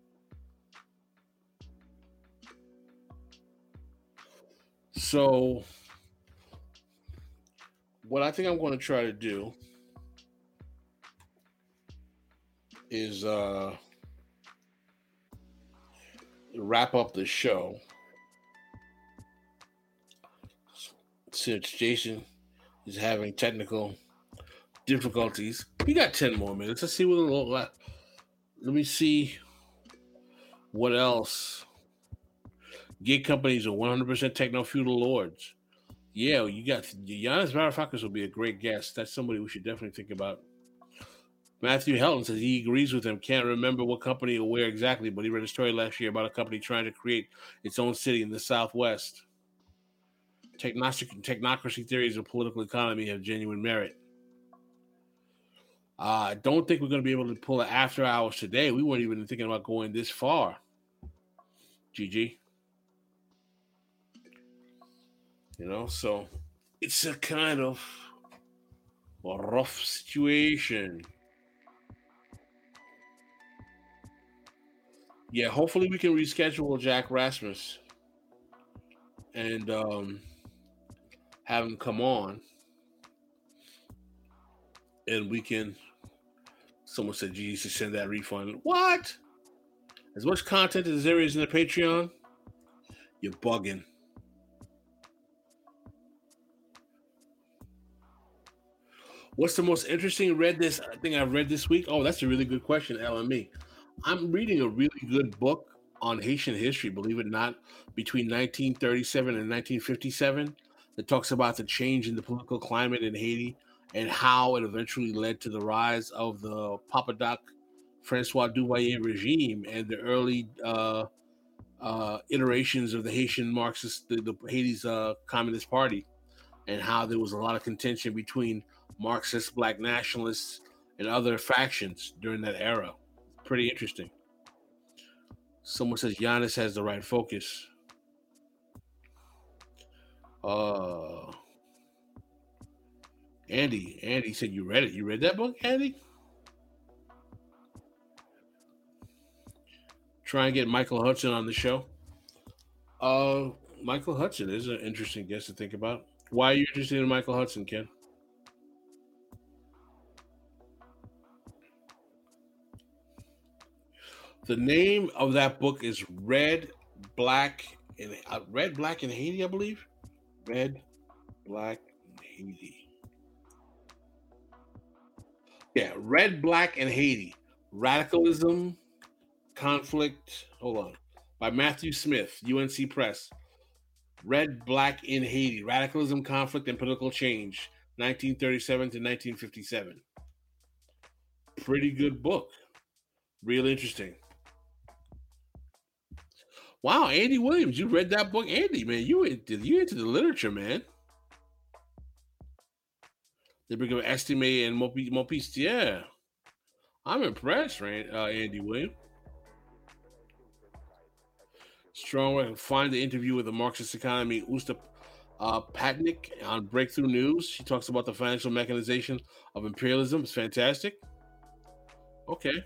So what I think I'm going to try to do is wrap up the show, since Jason is having technical difficulties. We got 10 more minutes. Let's see let me see what else. Gig companies are 100% techno-feudal lords. Yeah, you got Yanis Varoufakis will be a great guest. That's somebody we should definitely think about. Matthew Helton says he agrees with him. Can't remember what company or where exactly, but he read a story last year about a company trying to create its own city in the Southwest. Technocracy theories of political economy have genuine merit. I don't think we're going to be able to pull it after hours today. We weren't even thinking about going this far. GG. So it's a kind of a rough situation. Yeah, hopefully we can reschedule Jack Rasmus and have him come on. And we can, someone said, geez, to send that refund. What? As much content as there is in the Patreon? You're bugging. What's the most interesting thing I've read this week? Oh, that's a really good question, LME. I'm reading a really good book on Haitian history, believe it or not, between 1937 and 1957 that talks about the change in the political climate in Haiti and how it eventually led to the rise of the Papa Doc Francois Duvalier regime and the early iterations of the Haitian Marxist, the Haiti's Communist Party, and how there was a lot of contention between Marxist, black nationalists, and other factions during that era. Pretty interesting. Someone says Giannis has the right focus. Andy said you read it. You read that book, Andy? Try and get Michael Hudson on the show. Michael Hudson is an interesting guest to think about. Why are you interested in Michael Hudson, Ken? The name of that book is Red, Black, and Haiti, I believe. Red, Black, and Haiti. Yeah, Red, Black, and Haiti. Radicalism, Conflict. Hold on. By Matthew Smith, UNC Press. Red, Black in Haiti. Radicalism, Conflict, and Political Change. 1937 to 1957. Pretty good book. Real interesting. Wow, Andy Williams, you read that book? Andy, man, you into the literature, man. They bring up Estimé and Mopiste, yeah. I'm impressed, Andy William. Strong. Find the interview with the Marxist economy, Usta Patnick on Breakthrough News. She talks about the financial mechanization of imperialism. It's fantastic. Okay.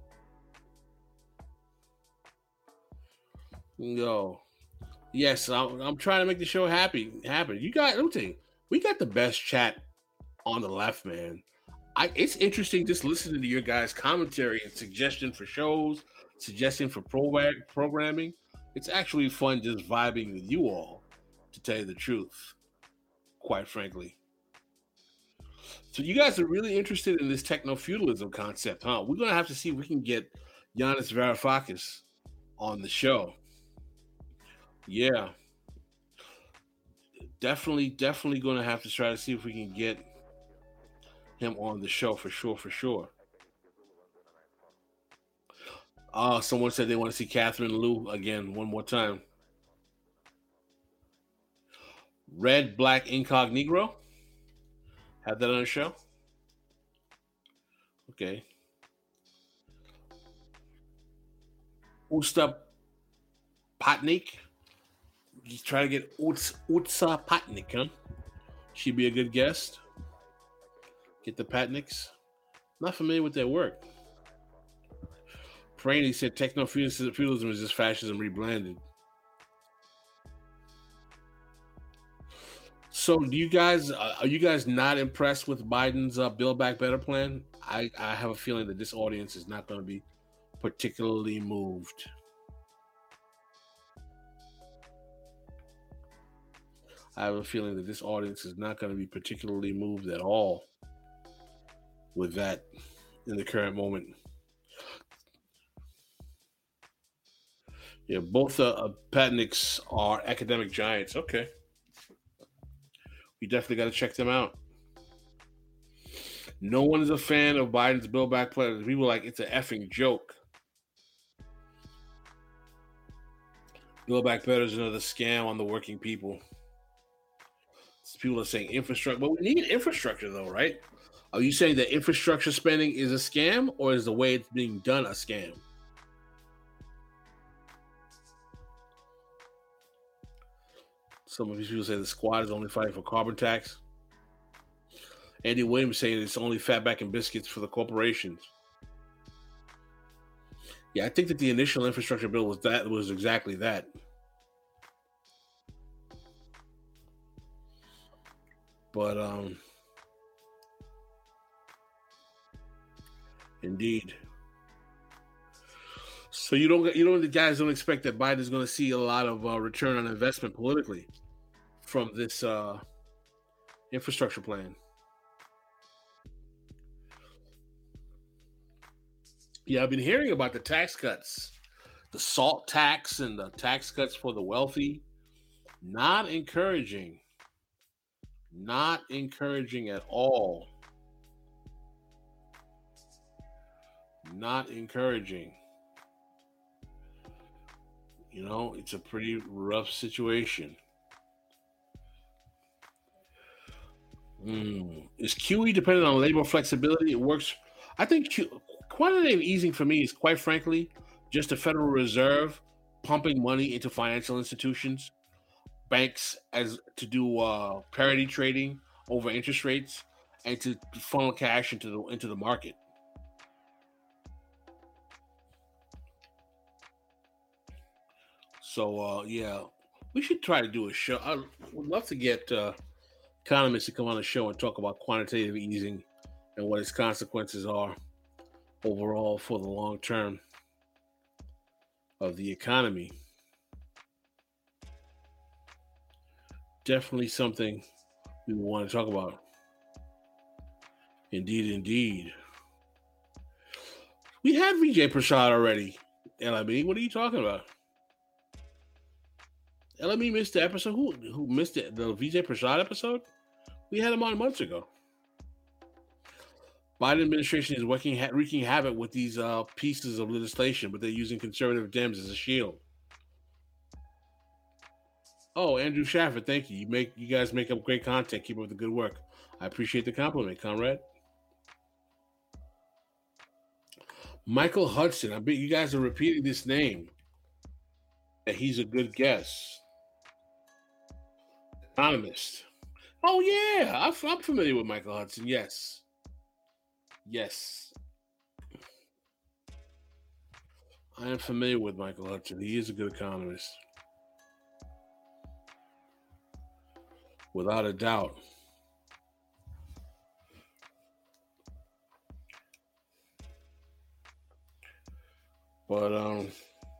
No. Yes, I'm trying to make the show happen. You got, let me tell you, we got the best chat on the left, man. It's interesting just listening to your guys' commentary and suggestion for shows, suggestion for programming. It's actually fun just vibing with you all, to tell you the truth, quite frankly. So you guys are really interested in this techno-feudalism concept, huh? We're going to have to see if we can get Yanis Varoufakis on the show. Yeah. Definitely going to have to try to see if we can get him on the show for sure. Someone said they want to see Catherine Liu again one more time. Red Black Incognito. Have that on the show? Okay. Usta Patnik. You try to get Utsa Patnik, huh? She'd be a good guest. Get the Patniks. Not familiar with their work. Praney said techno-feudalism is just fascism rebranded. So are you guys not impressed with Biden's Build Back Better plan? I have a feeling that this audience is not going to be particularly moved. I have a feeling that this audience is not going to be particularly moved at all with that in the current moment. Yeah, both Patniks are academic giants. Okay. We definitely got to check them out. No one is a fan of Biden's Build Back plan. People are like, it's an effing joke. Build Back Better is another scam on the working people. People are saying infrastructure, but we need infrastructure though, right? Are you saying that infrastructure spending is a scam, or is the way it's being done a scam? Some of these people say the squad is only fighting for carbon tax. Andy Williams saying it's only fatback and biscuits for the corporations. Yeah, I think that the initial infrastructure bill was exactly that. But indeed. So the guys don't expect that Biden is going to see a lot of return on investment politically from this infrastructure plan. Yeah, I've been hearing about the tax cuts, the SALT tax and the tax cuts for the wealthy. Not encouraging. Not encouraging at all. Not encouraging. You know, it's a pretty rough situation. Is QE dependent on labor flexibility? It works. I think quantitative easing for me is, quite frankly, just the Federal Reserve pumping money into financial institutions, banks, as to do parity trading over interest rates, and to funnel cash into the market. So yeah, we should try to do a show. I would love to get economists to come on the show and talk about quantitative easing and what its consequences are overall for the long term of the economy. Definitely something we want to talk about. Indeed. We had Vijay Prashad already. LME, what are you talking about? LME missed the episode. Who missed it? The Vijay Prashad episode? We had him on months ago. Biden administration is wreaking havoc with these pieces of legislation, but they're using conservative Dems as a shield. Oh, Andrew Schaffer, thank you. You guys make up great content. Keep up the good work. I appreciate the compliment, comrade. Michael Hudson. I bet you guys are repeating this name. And he's a good guess. Economist. Oh yeah, I'm familiar with Michael Hudson. Yes. I am familiar with Michael Hudson. He is a good economist. Without a doubt. But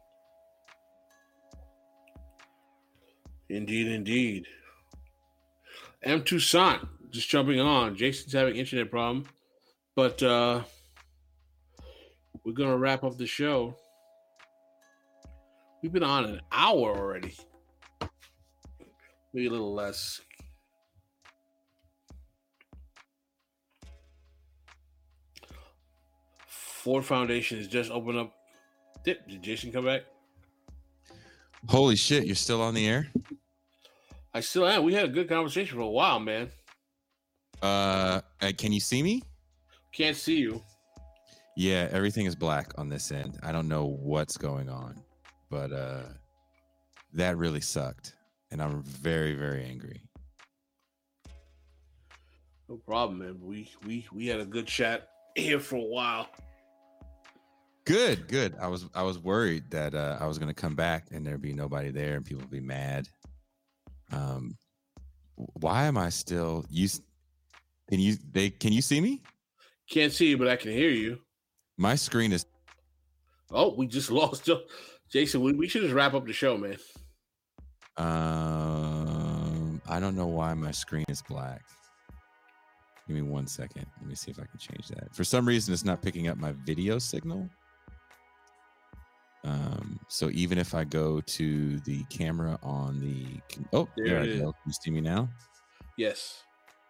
indeed. M. Toussaint just jumping on. Jason's having internet problem, but we're gonna wrap up the show. We've been on an hour already, maybe a little less. Ford Foundation has just opened up. Did Jason come back? Holy shit, you're still on the air? I still am. We had a good conversation for a while, man. Can you see me? Can't see you. Yeah, everything is black on this end. I don't know what's going on, but that really sucked, and I'm very, very angry. No problem, man. We had a good chat here for a while. Good. I was worried that I was gonna come back and there'd be nobody there and people would be mad. Why am I still? Can you see me? Can't see you, but I can hear you. My screen is. Oh, we just lost Jason. We should just wrap up the show, man. I don't know why my screen is black. Give me 1 second. Let me see if I can change that. For some reason, it's not picking up my video signal. So even if I go to the camera on the there I go. Can you see me now? Yes.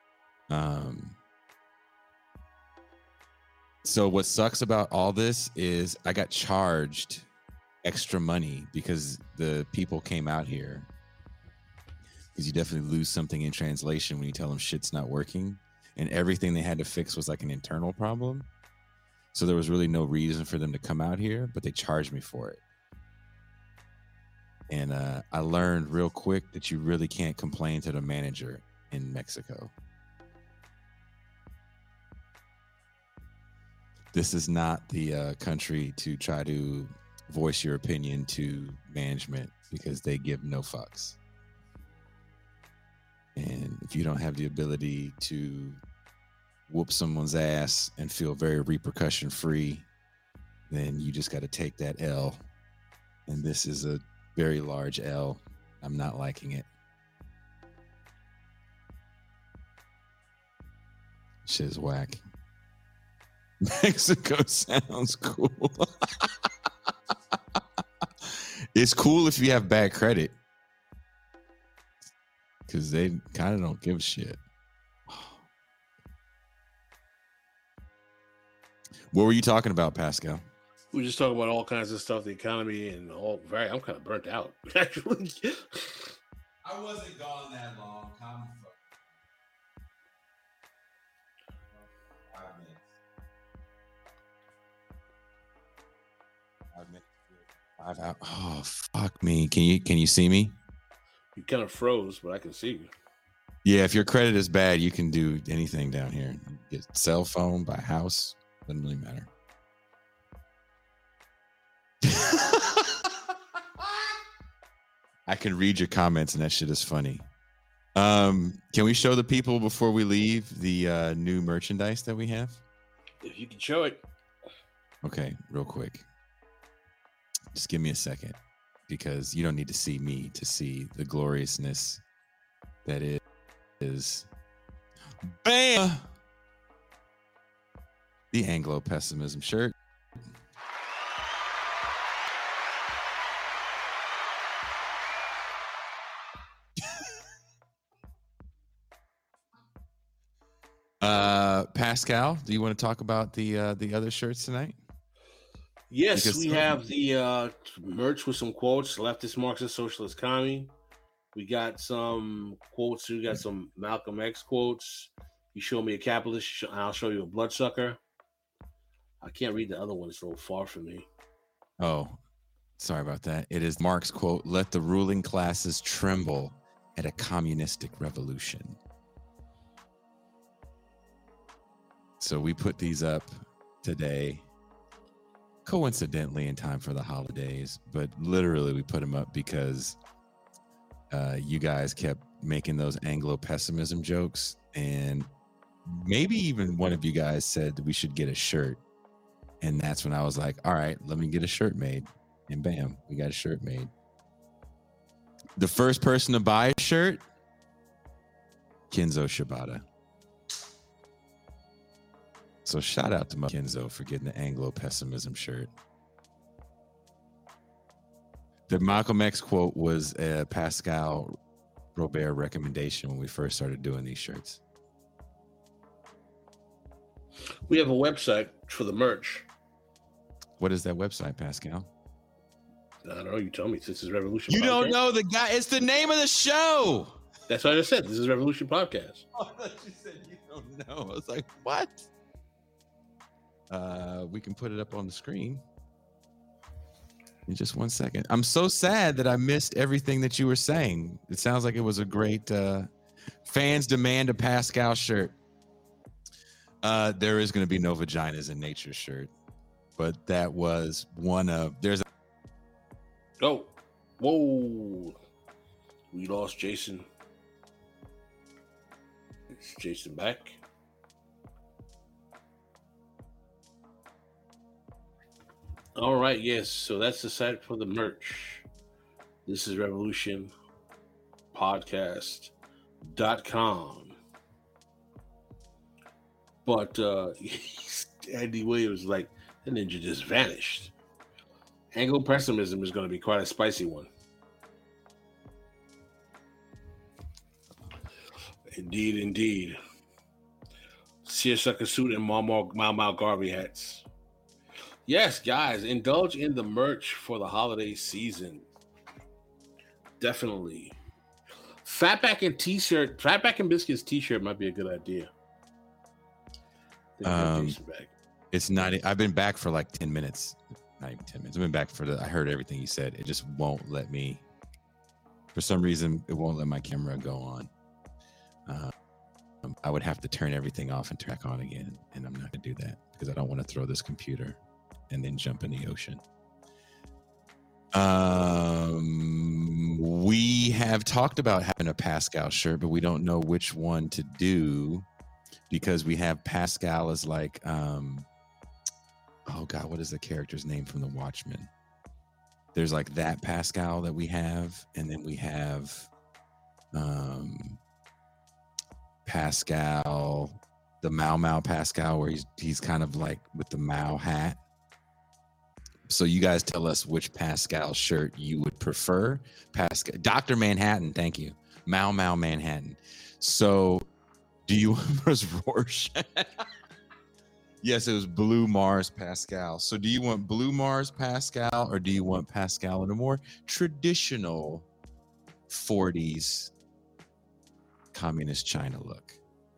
So what sucks about all this is I got charged extra money because the people came out here. Because you definitely lose something in translation when you tell them shit's not working, and everything they had to fix was like an internal problem. So there was really no reason for them to come out here, but they charged me for it. And I learned real quick that you really can't complain to the manager in Mexico. This is not the country to try to voice your opinion to management because they give no fucks. And if you don't have the ability to whoop someone's ass and feel very repercussion free, then you just got to take that L. And this is a very large L. I'm not liking it. Shit is whack. Mexico sounds cool. It's cool if you have bad credit, because they kind of don't give a shit. What were you talking about, Pascal? We were just talking about all kinds of stuff, the economy and all. I'm kind of burnt out, actually. I wasn't gone that long. 5 minutes. 5 minutes. 5 hours. Oh, fuck me. Can you see me? You kind of froze, but I can see you. Yeah, if your credit is bad, you can do anything down here. Get a cell phone, buy a house. Doesn't really matter. I can read your comments, and that shit is funny. Can we show the people before we leave the new merchandise that we have? If you can show it. Okay, real quick. Just give me a second, because you don't need to see me to see the gloriousness that is. Bam! The Anglo Pessimism shirt. Pascal, do you want to talk about the other shirts tonight? Yes, because we have the merch with some quotes: leftist, Marxist, socialist, commie. We got some quotes. We got some Malcolm X quotes. You show me a capitalist, I'll show you a bloodsucker. I can't read the other one. It's a little far from me. Oh, sorry about that. It is Marx quote, "Let the ruling classes tremble at a communistic revolution." So we put these up today, coincidentally in time for the holidays, but literally we put them up because you guys kept making those Anglo pessimism jokes, and maybe even one of you guys said that we should get a shirt. And that's when I was like, all right, let me get a shirt made. And bam, we got a shirt made. The first person to buy a shirt, Kenzo Shibata. So shout out to Kenzo for getting the Anglo pessimism shirt. The Malcolm X quote was a Pascal Robert recommendation when we first started doing these shirts. We have a website for the merch. What is that website, Pascal? I don't know. You tell me. This is Revolution. You Podcast. don't know the guy. It's the name of the show. That's what I just said. This is Revolution Podcast. Oh, I thought you said you don't know. I was like, what? We can put it up on the screen in just 1 second. I'm so sad that I missed everything that you were saying. It sounds like it was a great fans demand a Pascal shirt. There is going to be no vaginas in nature shirt, but that was one of Oh, whoa. We lost Jason. Is Jason back? All right, yes. So that's the site for the merch. This is Revolution Podcast.com. But Andy Williams, like, the ninja just vanished. Anglo pessimism is going to be quite a spicy one. Indeed, indeed. Seersucker suit and Mau Garvey hats. Yes, guys, indulge in the merch for the holiday season. Definitely. Fatback and Biscuits t-shirt might be a good idea. It's not. I've been back for like 10 minutes. Not even 10 minutes. I've been back I heard everything you said. It just won't let me. For some reason, it won't let my camera go on. I would have to turn everything off and turn back on again, and I'm not gonna do that because I don't want to throw this computer and then jump in the ocean. We have talked about having a Pascal shirt, but we don't know which one to do because we have Pascal as like, oh God, what is the character's name from The Watchmen? There's like that Pascal that we have, and then we have Pascal, the Mau Pascal, where he's kind of like with the Mao hat. So you guys tell us which Pascal shirt you would prefer. Pascal, Dr. Manhattan, thank you. Mau Manhattan. So do you want Rorschach? Yes, it was Blue Mars Pascal. So do you want Blue Mars Pascal or do you want Pascal in a more traditional 40s communist China look?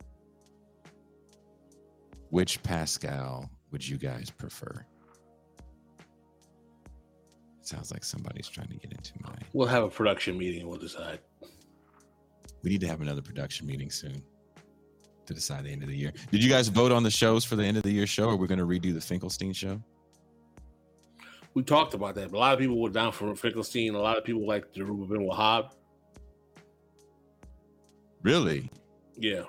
Which Pascal would you guys prefer? Sounds like somebody's trying to get into mine. We'll have a production meeting and we'll decide. We need to have another production meeting soon to decide the end of the year. Did you guys vote on the shows for the end of the year show, or we're going to redo the Finkelstein show? We talked about that, but a lot of people were down for Finkelstein. A lot of people like Dhoruba bin Wahab. Really? Yeah.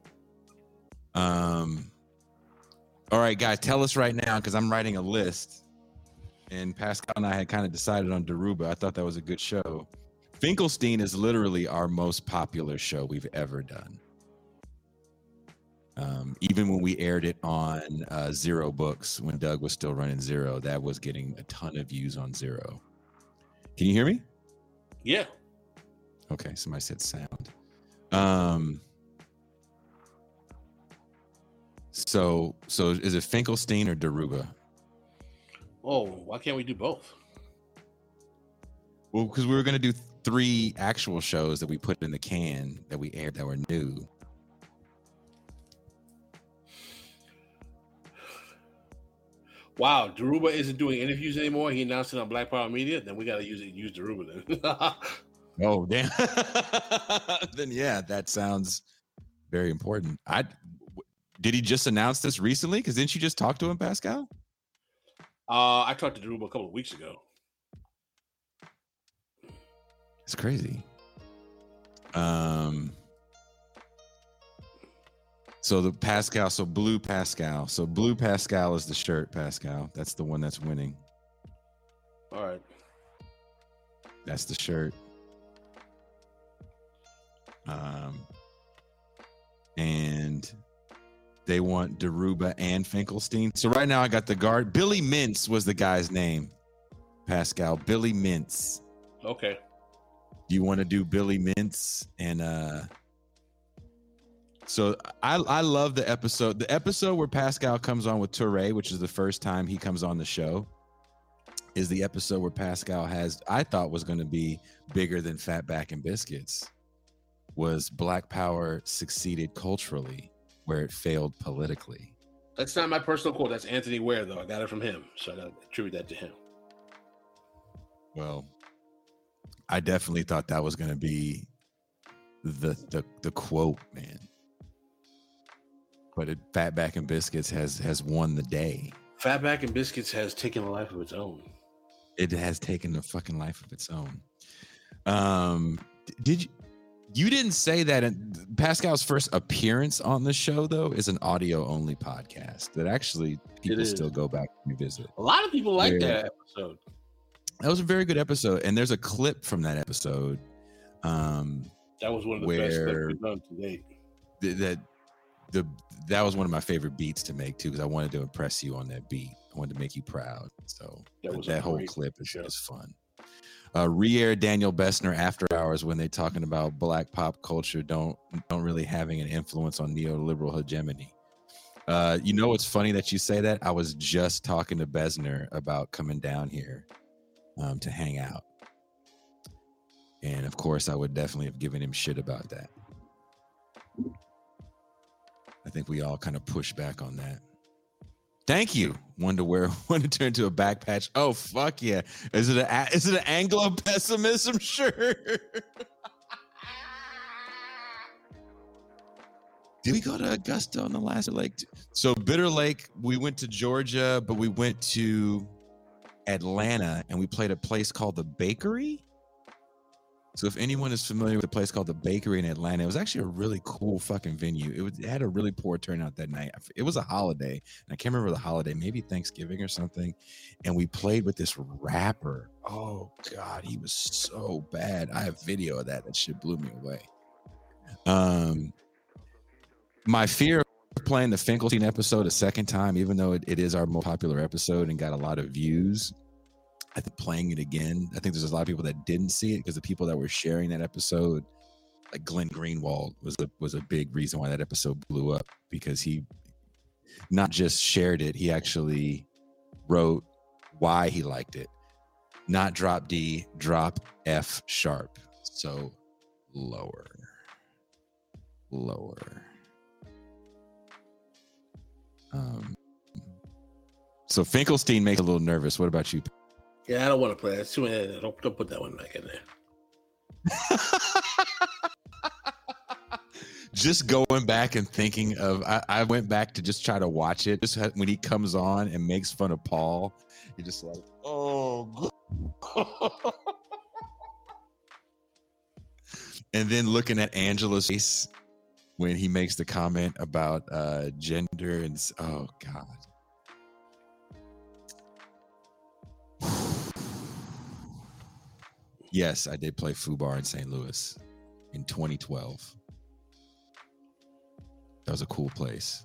All right, guys, tell us right now, because I'm writing a list. And Pascal and I had kind of decided on Dhoruba. I thought that was a good show. Finkelstein is literally our most popular show we've ever done. Even when we aired it on Zero Books, when Doug was still running Zero, that was getting a ton of views on Zero. Can you hear me? Yeah. Okay, somebody said sound. So is it Finkelstein or Dhoruba? Oh, why can't we do both? Well, because we were going to do 3 actual shows that we put in the can that we aired that were new. Wow, Daruba isn't doing interviews anymore. He announced it on Black Power Media. Then we got to use Daruba then. Oh damn! Then yeah, that sounds very important. Did he just announce this recently? Because didn't you just talk to him, Pascal? I talked to Daruba a couple of weeks ago. It's crazy. So the Pascal, so Blue Pascal. So Blue Pascal is the shirt, Pascal. That's the one that's winning. All right. That's the shirt. And they want Daruba and Finkelstein. So right now I got the guard. Billy Mintz was the guy's name, Pascal. Billy Mintz. Okay. Do you want to do Billy Mintz? And so I love the episode. The episode where Pascal comes on with Touré, which is the first time he comes on the show, is the episode where Pascal I thought was going to be bigger than Fatback and Biscuits. Was Black Power succeeded culturally where it failed politically? That's not my personal quote. That's Anthony Ware, though. I got it from him, so I got to attribute that to him. Well, I definitely thought that was going to be the quote, man. But Fatback and Biscuits has won the day. Fatback and Biscuits has taken a life of its own. It has taken a fucking life of its own. You didn't say that Pascal's first appearance on the show, though, is an audio only podcast that actually people still go back and revisit. A lot of people like that episode. That was a very good episode. And there's a clip from that episode. That was one of the best clips we've done to date. That was one of my favorite beats to make too, because I wanted to impress you on that beat. I wanted to make you proud. So that whole clip is fun. Re-air Daniel Bessner After Hours when they're talking about Black pop culture don't really having an influence on neoliberal hegemony. You know, it's funny that you say that. I was just talking to Bessner about coming down here to hang out. And of course, I would definitely have given him shit about that. I think we all kind of push back on that. Thank you. One to turn to a back patch. Oh fuck yeah! Is it an Anglo pessimism shirt? Did we go to Augusta on the last lake? So Bitter Lake, we went to Georgia, but we went to Atlanta and we played a place called the Bakery. So if anyone is familiar with a place called the Bakery in Atlanta, it was actually a really cool fucking venue. It had a really poor turnout that night. It was a holiday, and I can't remember the holiday, maybe Thanksgiving or something. And we played with this rapper. Oh God, he was so bad. I have video of that. That shit blew me away. My fear of playing the Finkelstein episode a second time, even though it is our most popular episode and got a lot of views, I think playing it again, I think there's a lot of people that didn't see it because the people that were sharing that episode, like Glenn Greenwald, was a big reason why that episode blew up, because he not just shared it, he actually wrote why he liked it. Not drop D, drop F sharp. So lower. So Finkelstein makes a little nervous. What about you? Yeah, I don't want to play. That's too many. Don't put that one back in there. Just going back and thinking of, I went back to just try to watch it. Just when he comes on and makes fun of Paul, you're just like, oh. And then looking at Angela's face when he makes the comment about gender and oh God. Yes, I did play Fubar in St. Louis in 2012. That was a cool place.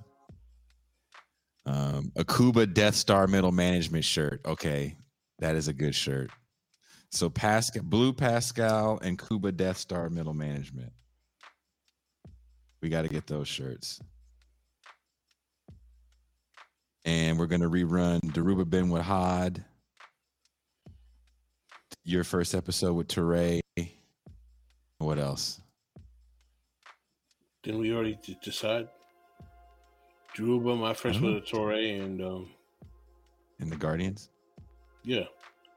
A Cuba Death Star Middle Management shirt. Okay, that is a good shirt. So Blue Pascal and Cuba Death Star Middle Management. We got to get those shirts. And we're going to rerun Daruba Ben Wahad. Your first episode with Touré. What else? Didn't we already decide? Daruba, my first with Touré, and in the Guardians? Yeah.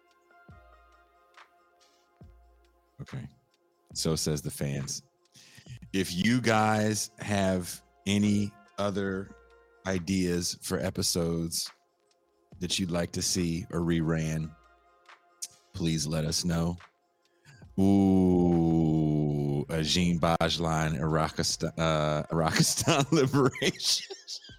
Okay. So says the fans. If you guys have any other ideas for episodes that you'd like to see or reran, please let us know. Ooh, a Jean Bajlan Iraqistan liberation.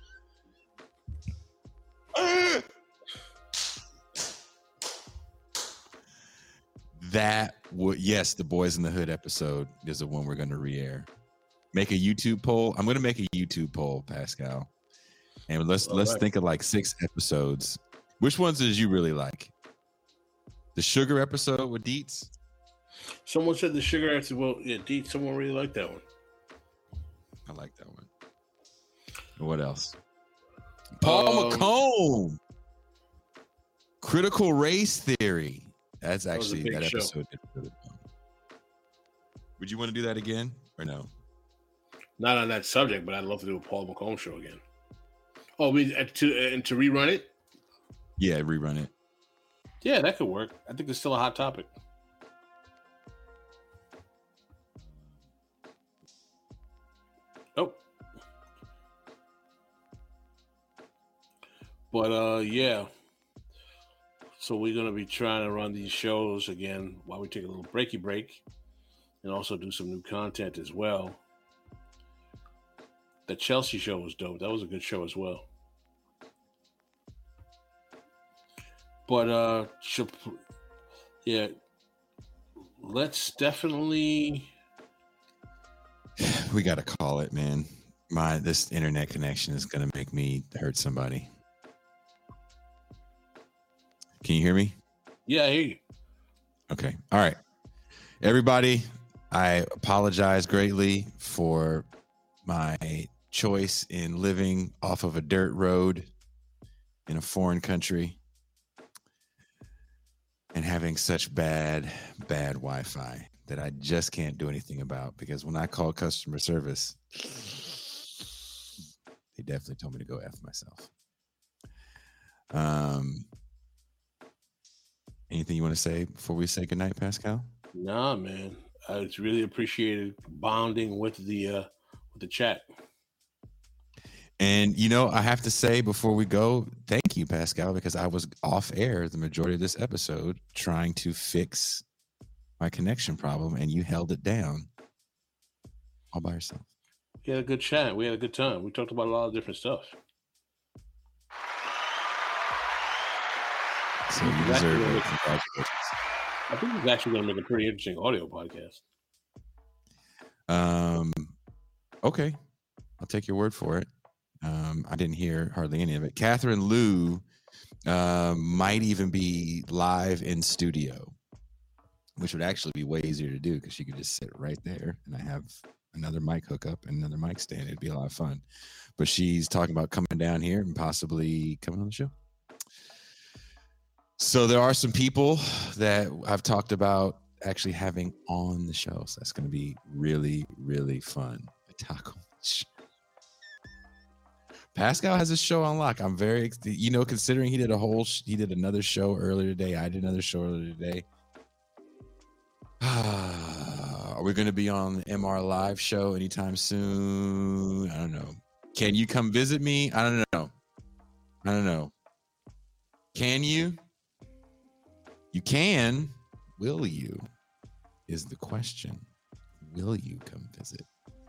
That would, yes, the Boys in the Hood episode is the one we're going to re-air. Make a YouTube poll. I'm going to make a YouTube poll, Pascal, and let's think of like 6 episodes. Which ones did you really like? The sugar episode with Deets. Someone said the sugar episode. Well, yeah, Deets. Someone really liked that one. I like that one. And what else? Paul McComb. Critical race theory. That's actually that episode. Would you want to do that again or no? Not on that subject, but I'd love to do a Paul McComb show again. Oh, to rerun it? Yeah, rerun it. Yeah, that could work. I think it's still a hot topic. Oh. But yeah. So we're gonna be trying to run these shows again while we take a little breaky break, and also do some new content as well. The Chelsea show was dope. That was a good show as well. But yeah, let's definitely. We gotta call it, man. This internet connection is gonna make me hurt somebody. Can you hear me? Yeah, I hear you. Okay. All right. Everybody, I apologize greatly for my choice in living off of a dirt road in a foreign country and having such bad Wi-Fi that I just can't do anything about, because when I call customer service, they definitely told me to go F myself. Anything you want to say before we say goodnight, Pascal? Nah, man. It's really appreciated bonding with the chat. And, I have to say before we go, thank you, Pascal, because I was off air the majority of this episode trying to fix my connection problem, and you held it down all by yourself. We had a good chat. We had a good time. We talked about a lot of different stuff. So you deserve it. Congratulations. I think it's actually going to make a pretty interesting audio podcast. Okay. I'll take your word for it. I didn't hear hardly any of it. Catherine Liu might even be live in studio, which would actually be way easier to do because she could just sit right there, and I have another mic hookup and another mic stand. It'd be a lot of fun. But she's talking about coming down here and possibly coming on the show. So there are some people that I've talked about actually having on the show. So that's going to be really, really fun. A taco show. Pascal has a show on lock. I'm very, considering he did another show earlier today. I did another show earlier today. Are we going to be on the MR Live show anytime soon? I don't know. Can you come visit me? I don't know. Can you? You can. Will you? Is the question. Will you come visit?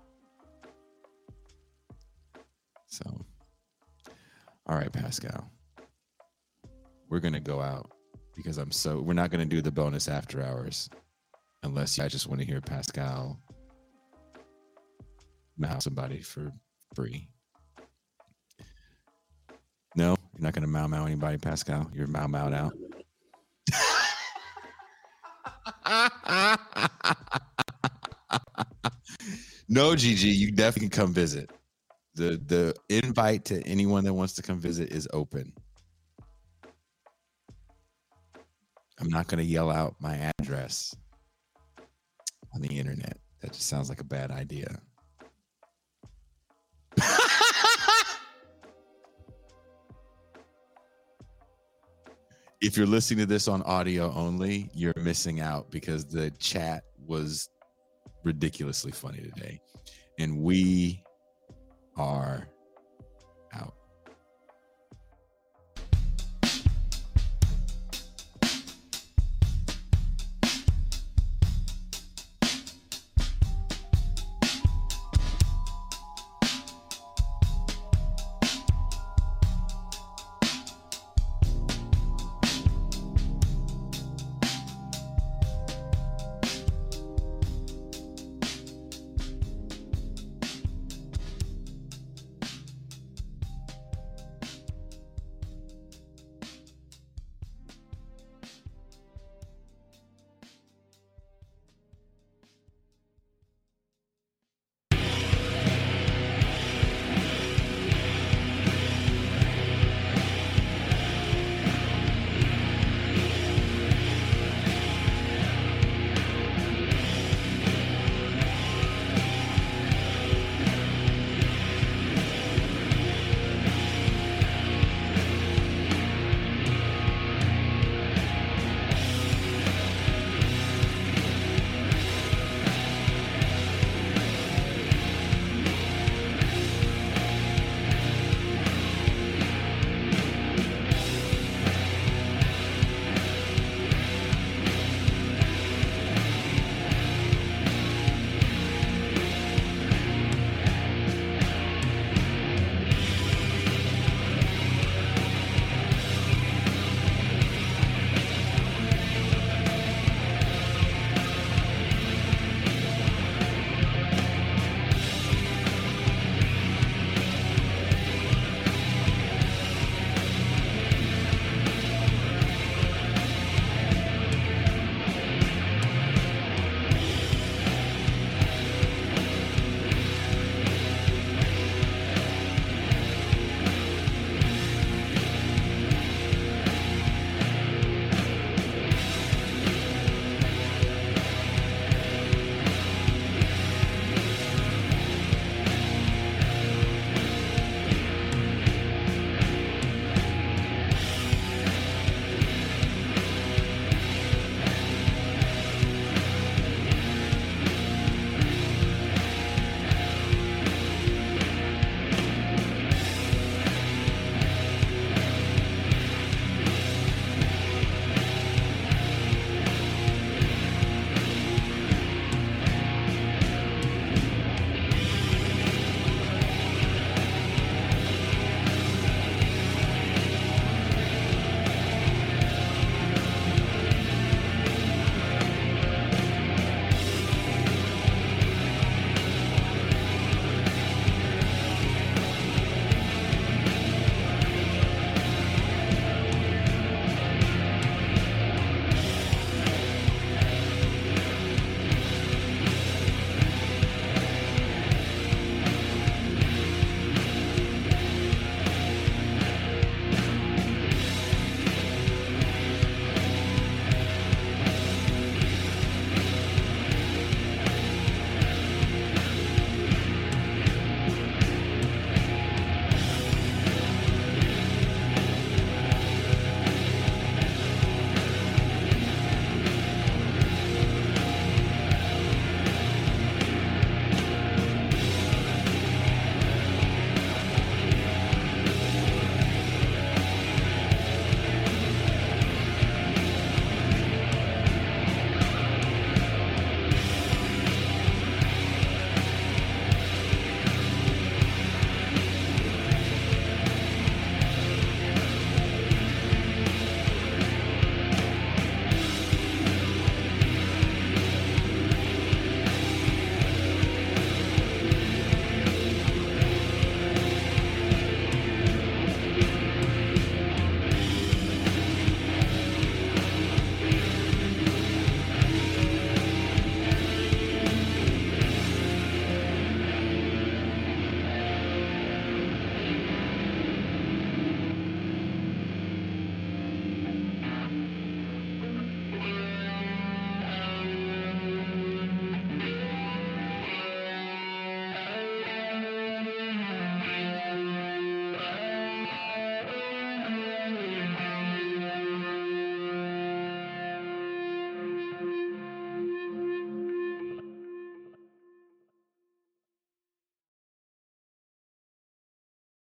So, all right, Pascal. We're going to go out because we're not going to do the bonus after hours unless I just want to hear Pascal mouth somebody for free. No, you're not going to mow anybody, Pascal. You're mow out. No, Gigi, you definitely can come visit. The invite to anyone that wants to come visit is open. I'm not going to yell out my address on the internet. That just sounds like a bad idea. If you're listening to this on audio only, you're missing out because the chat was ridiculously funny today. And we are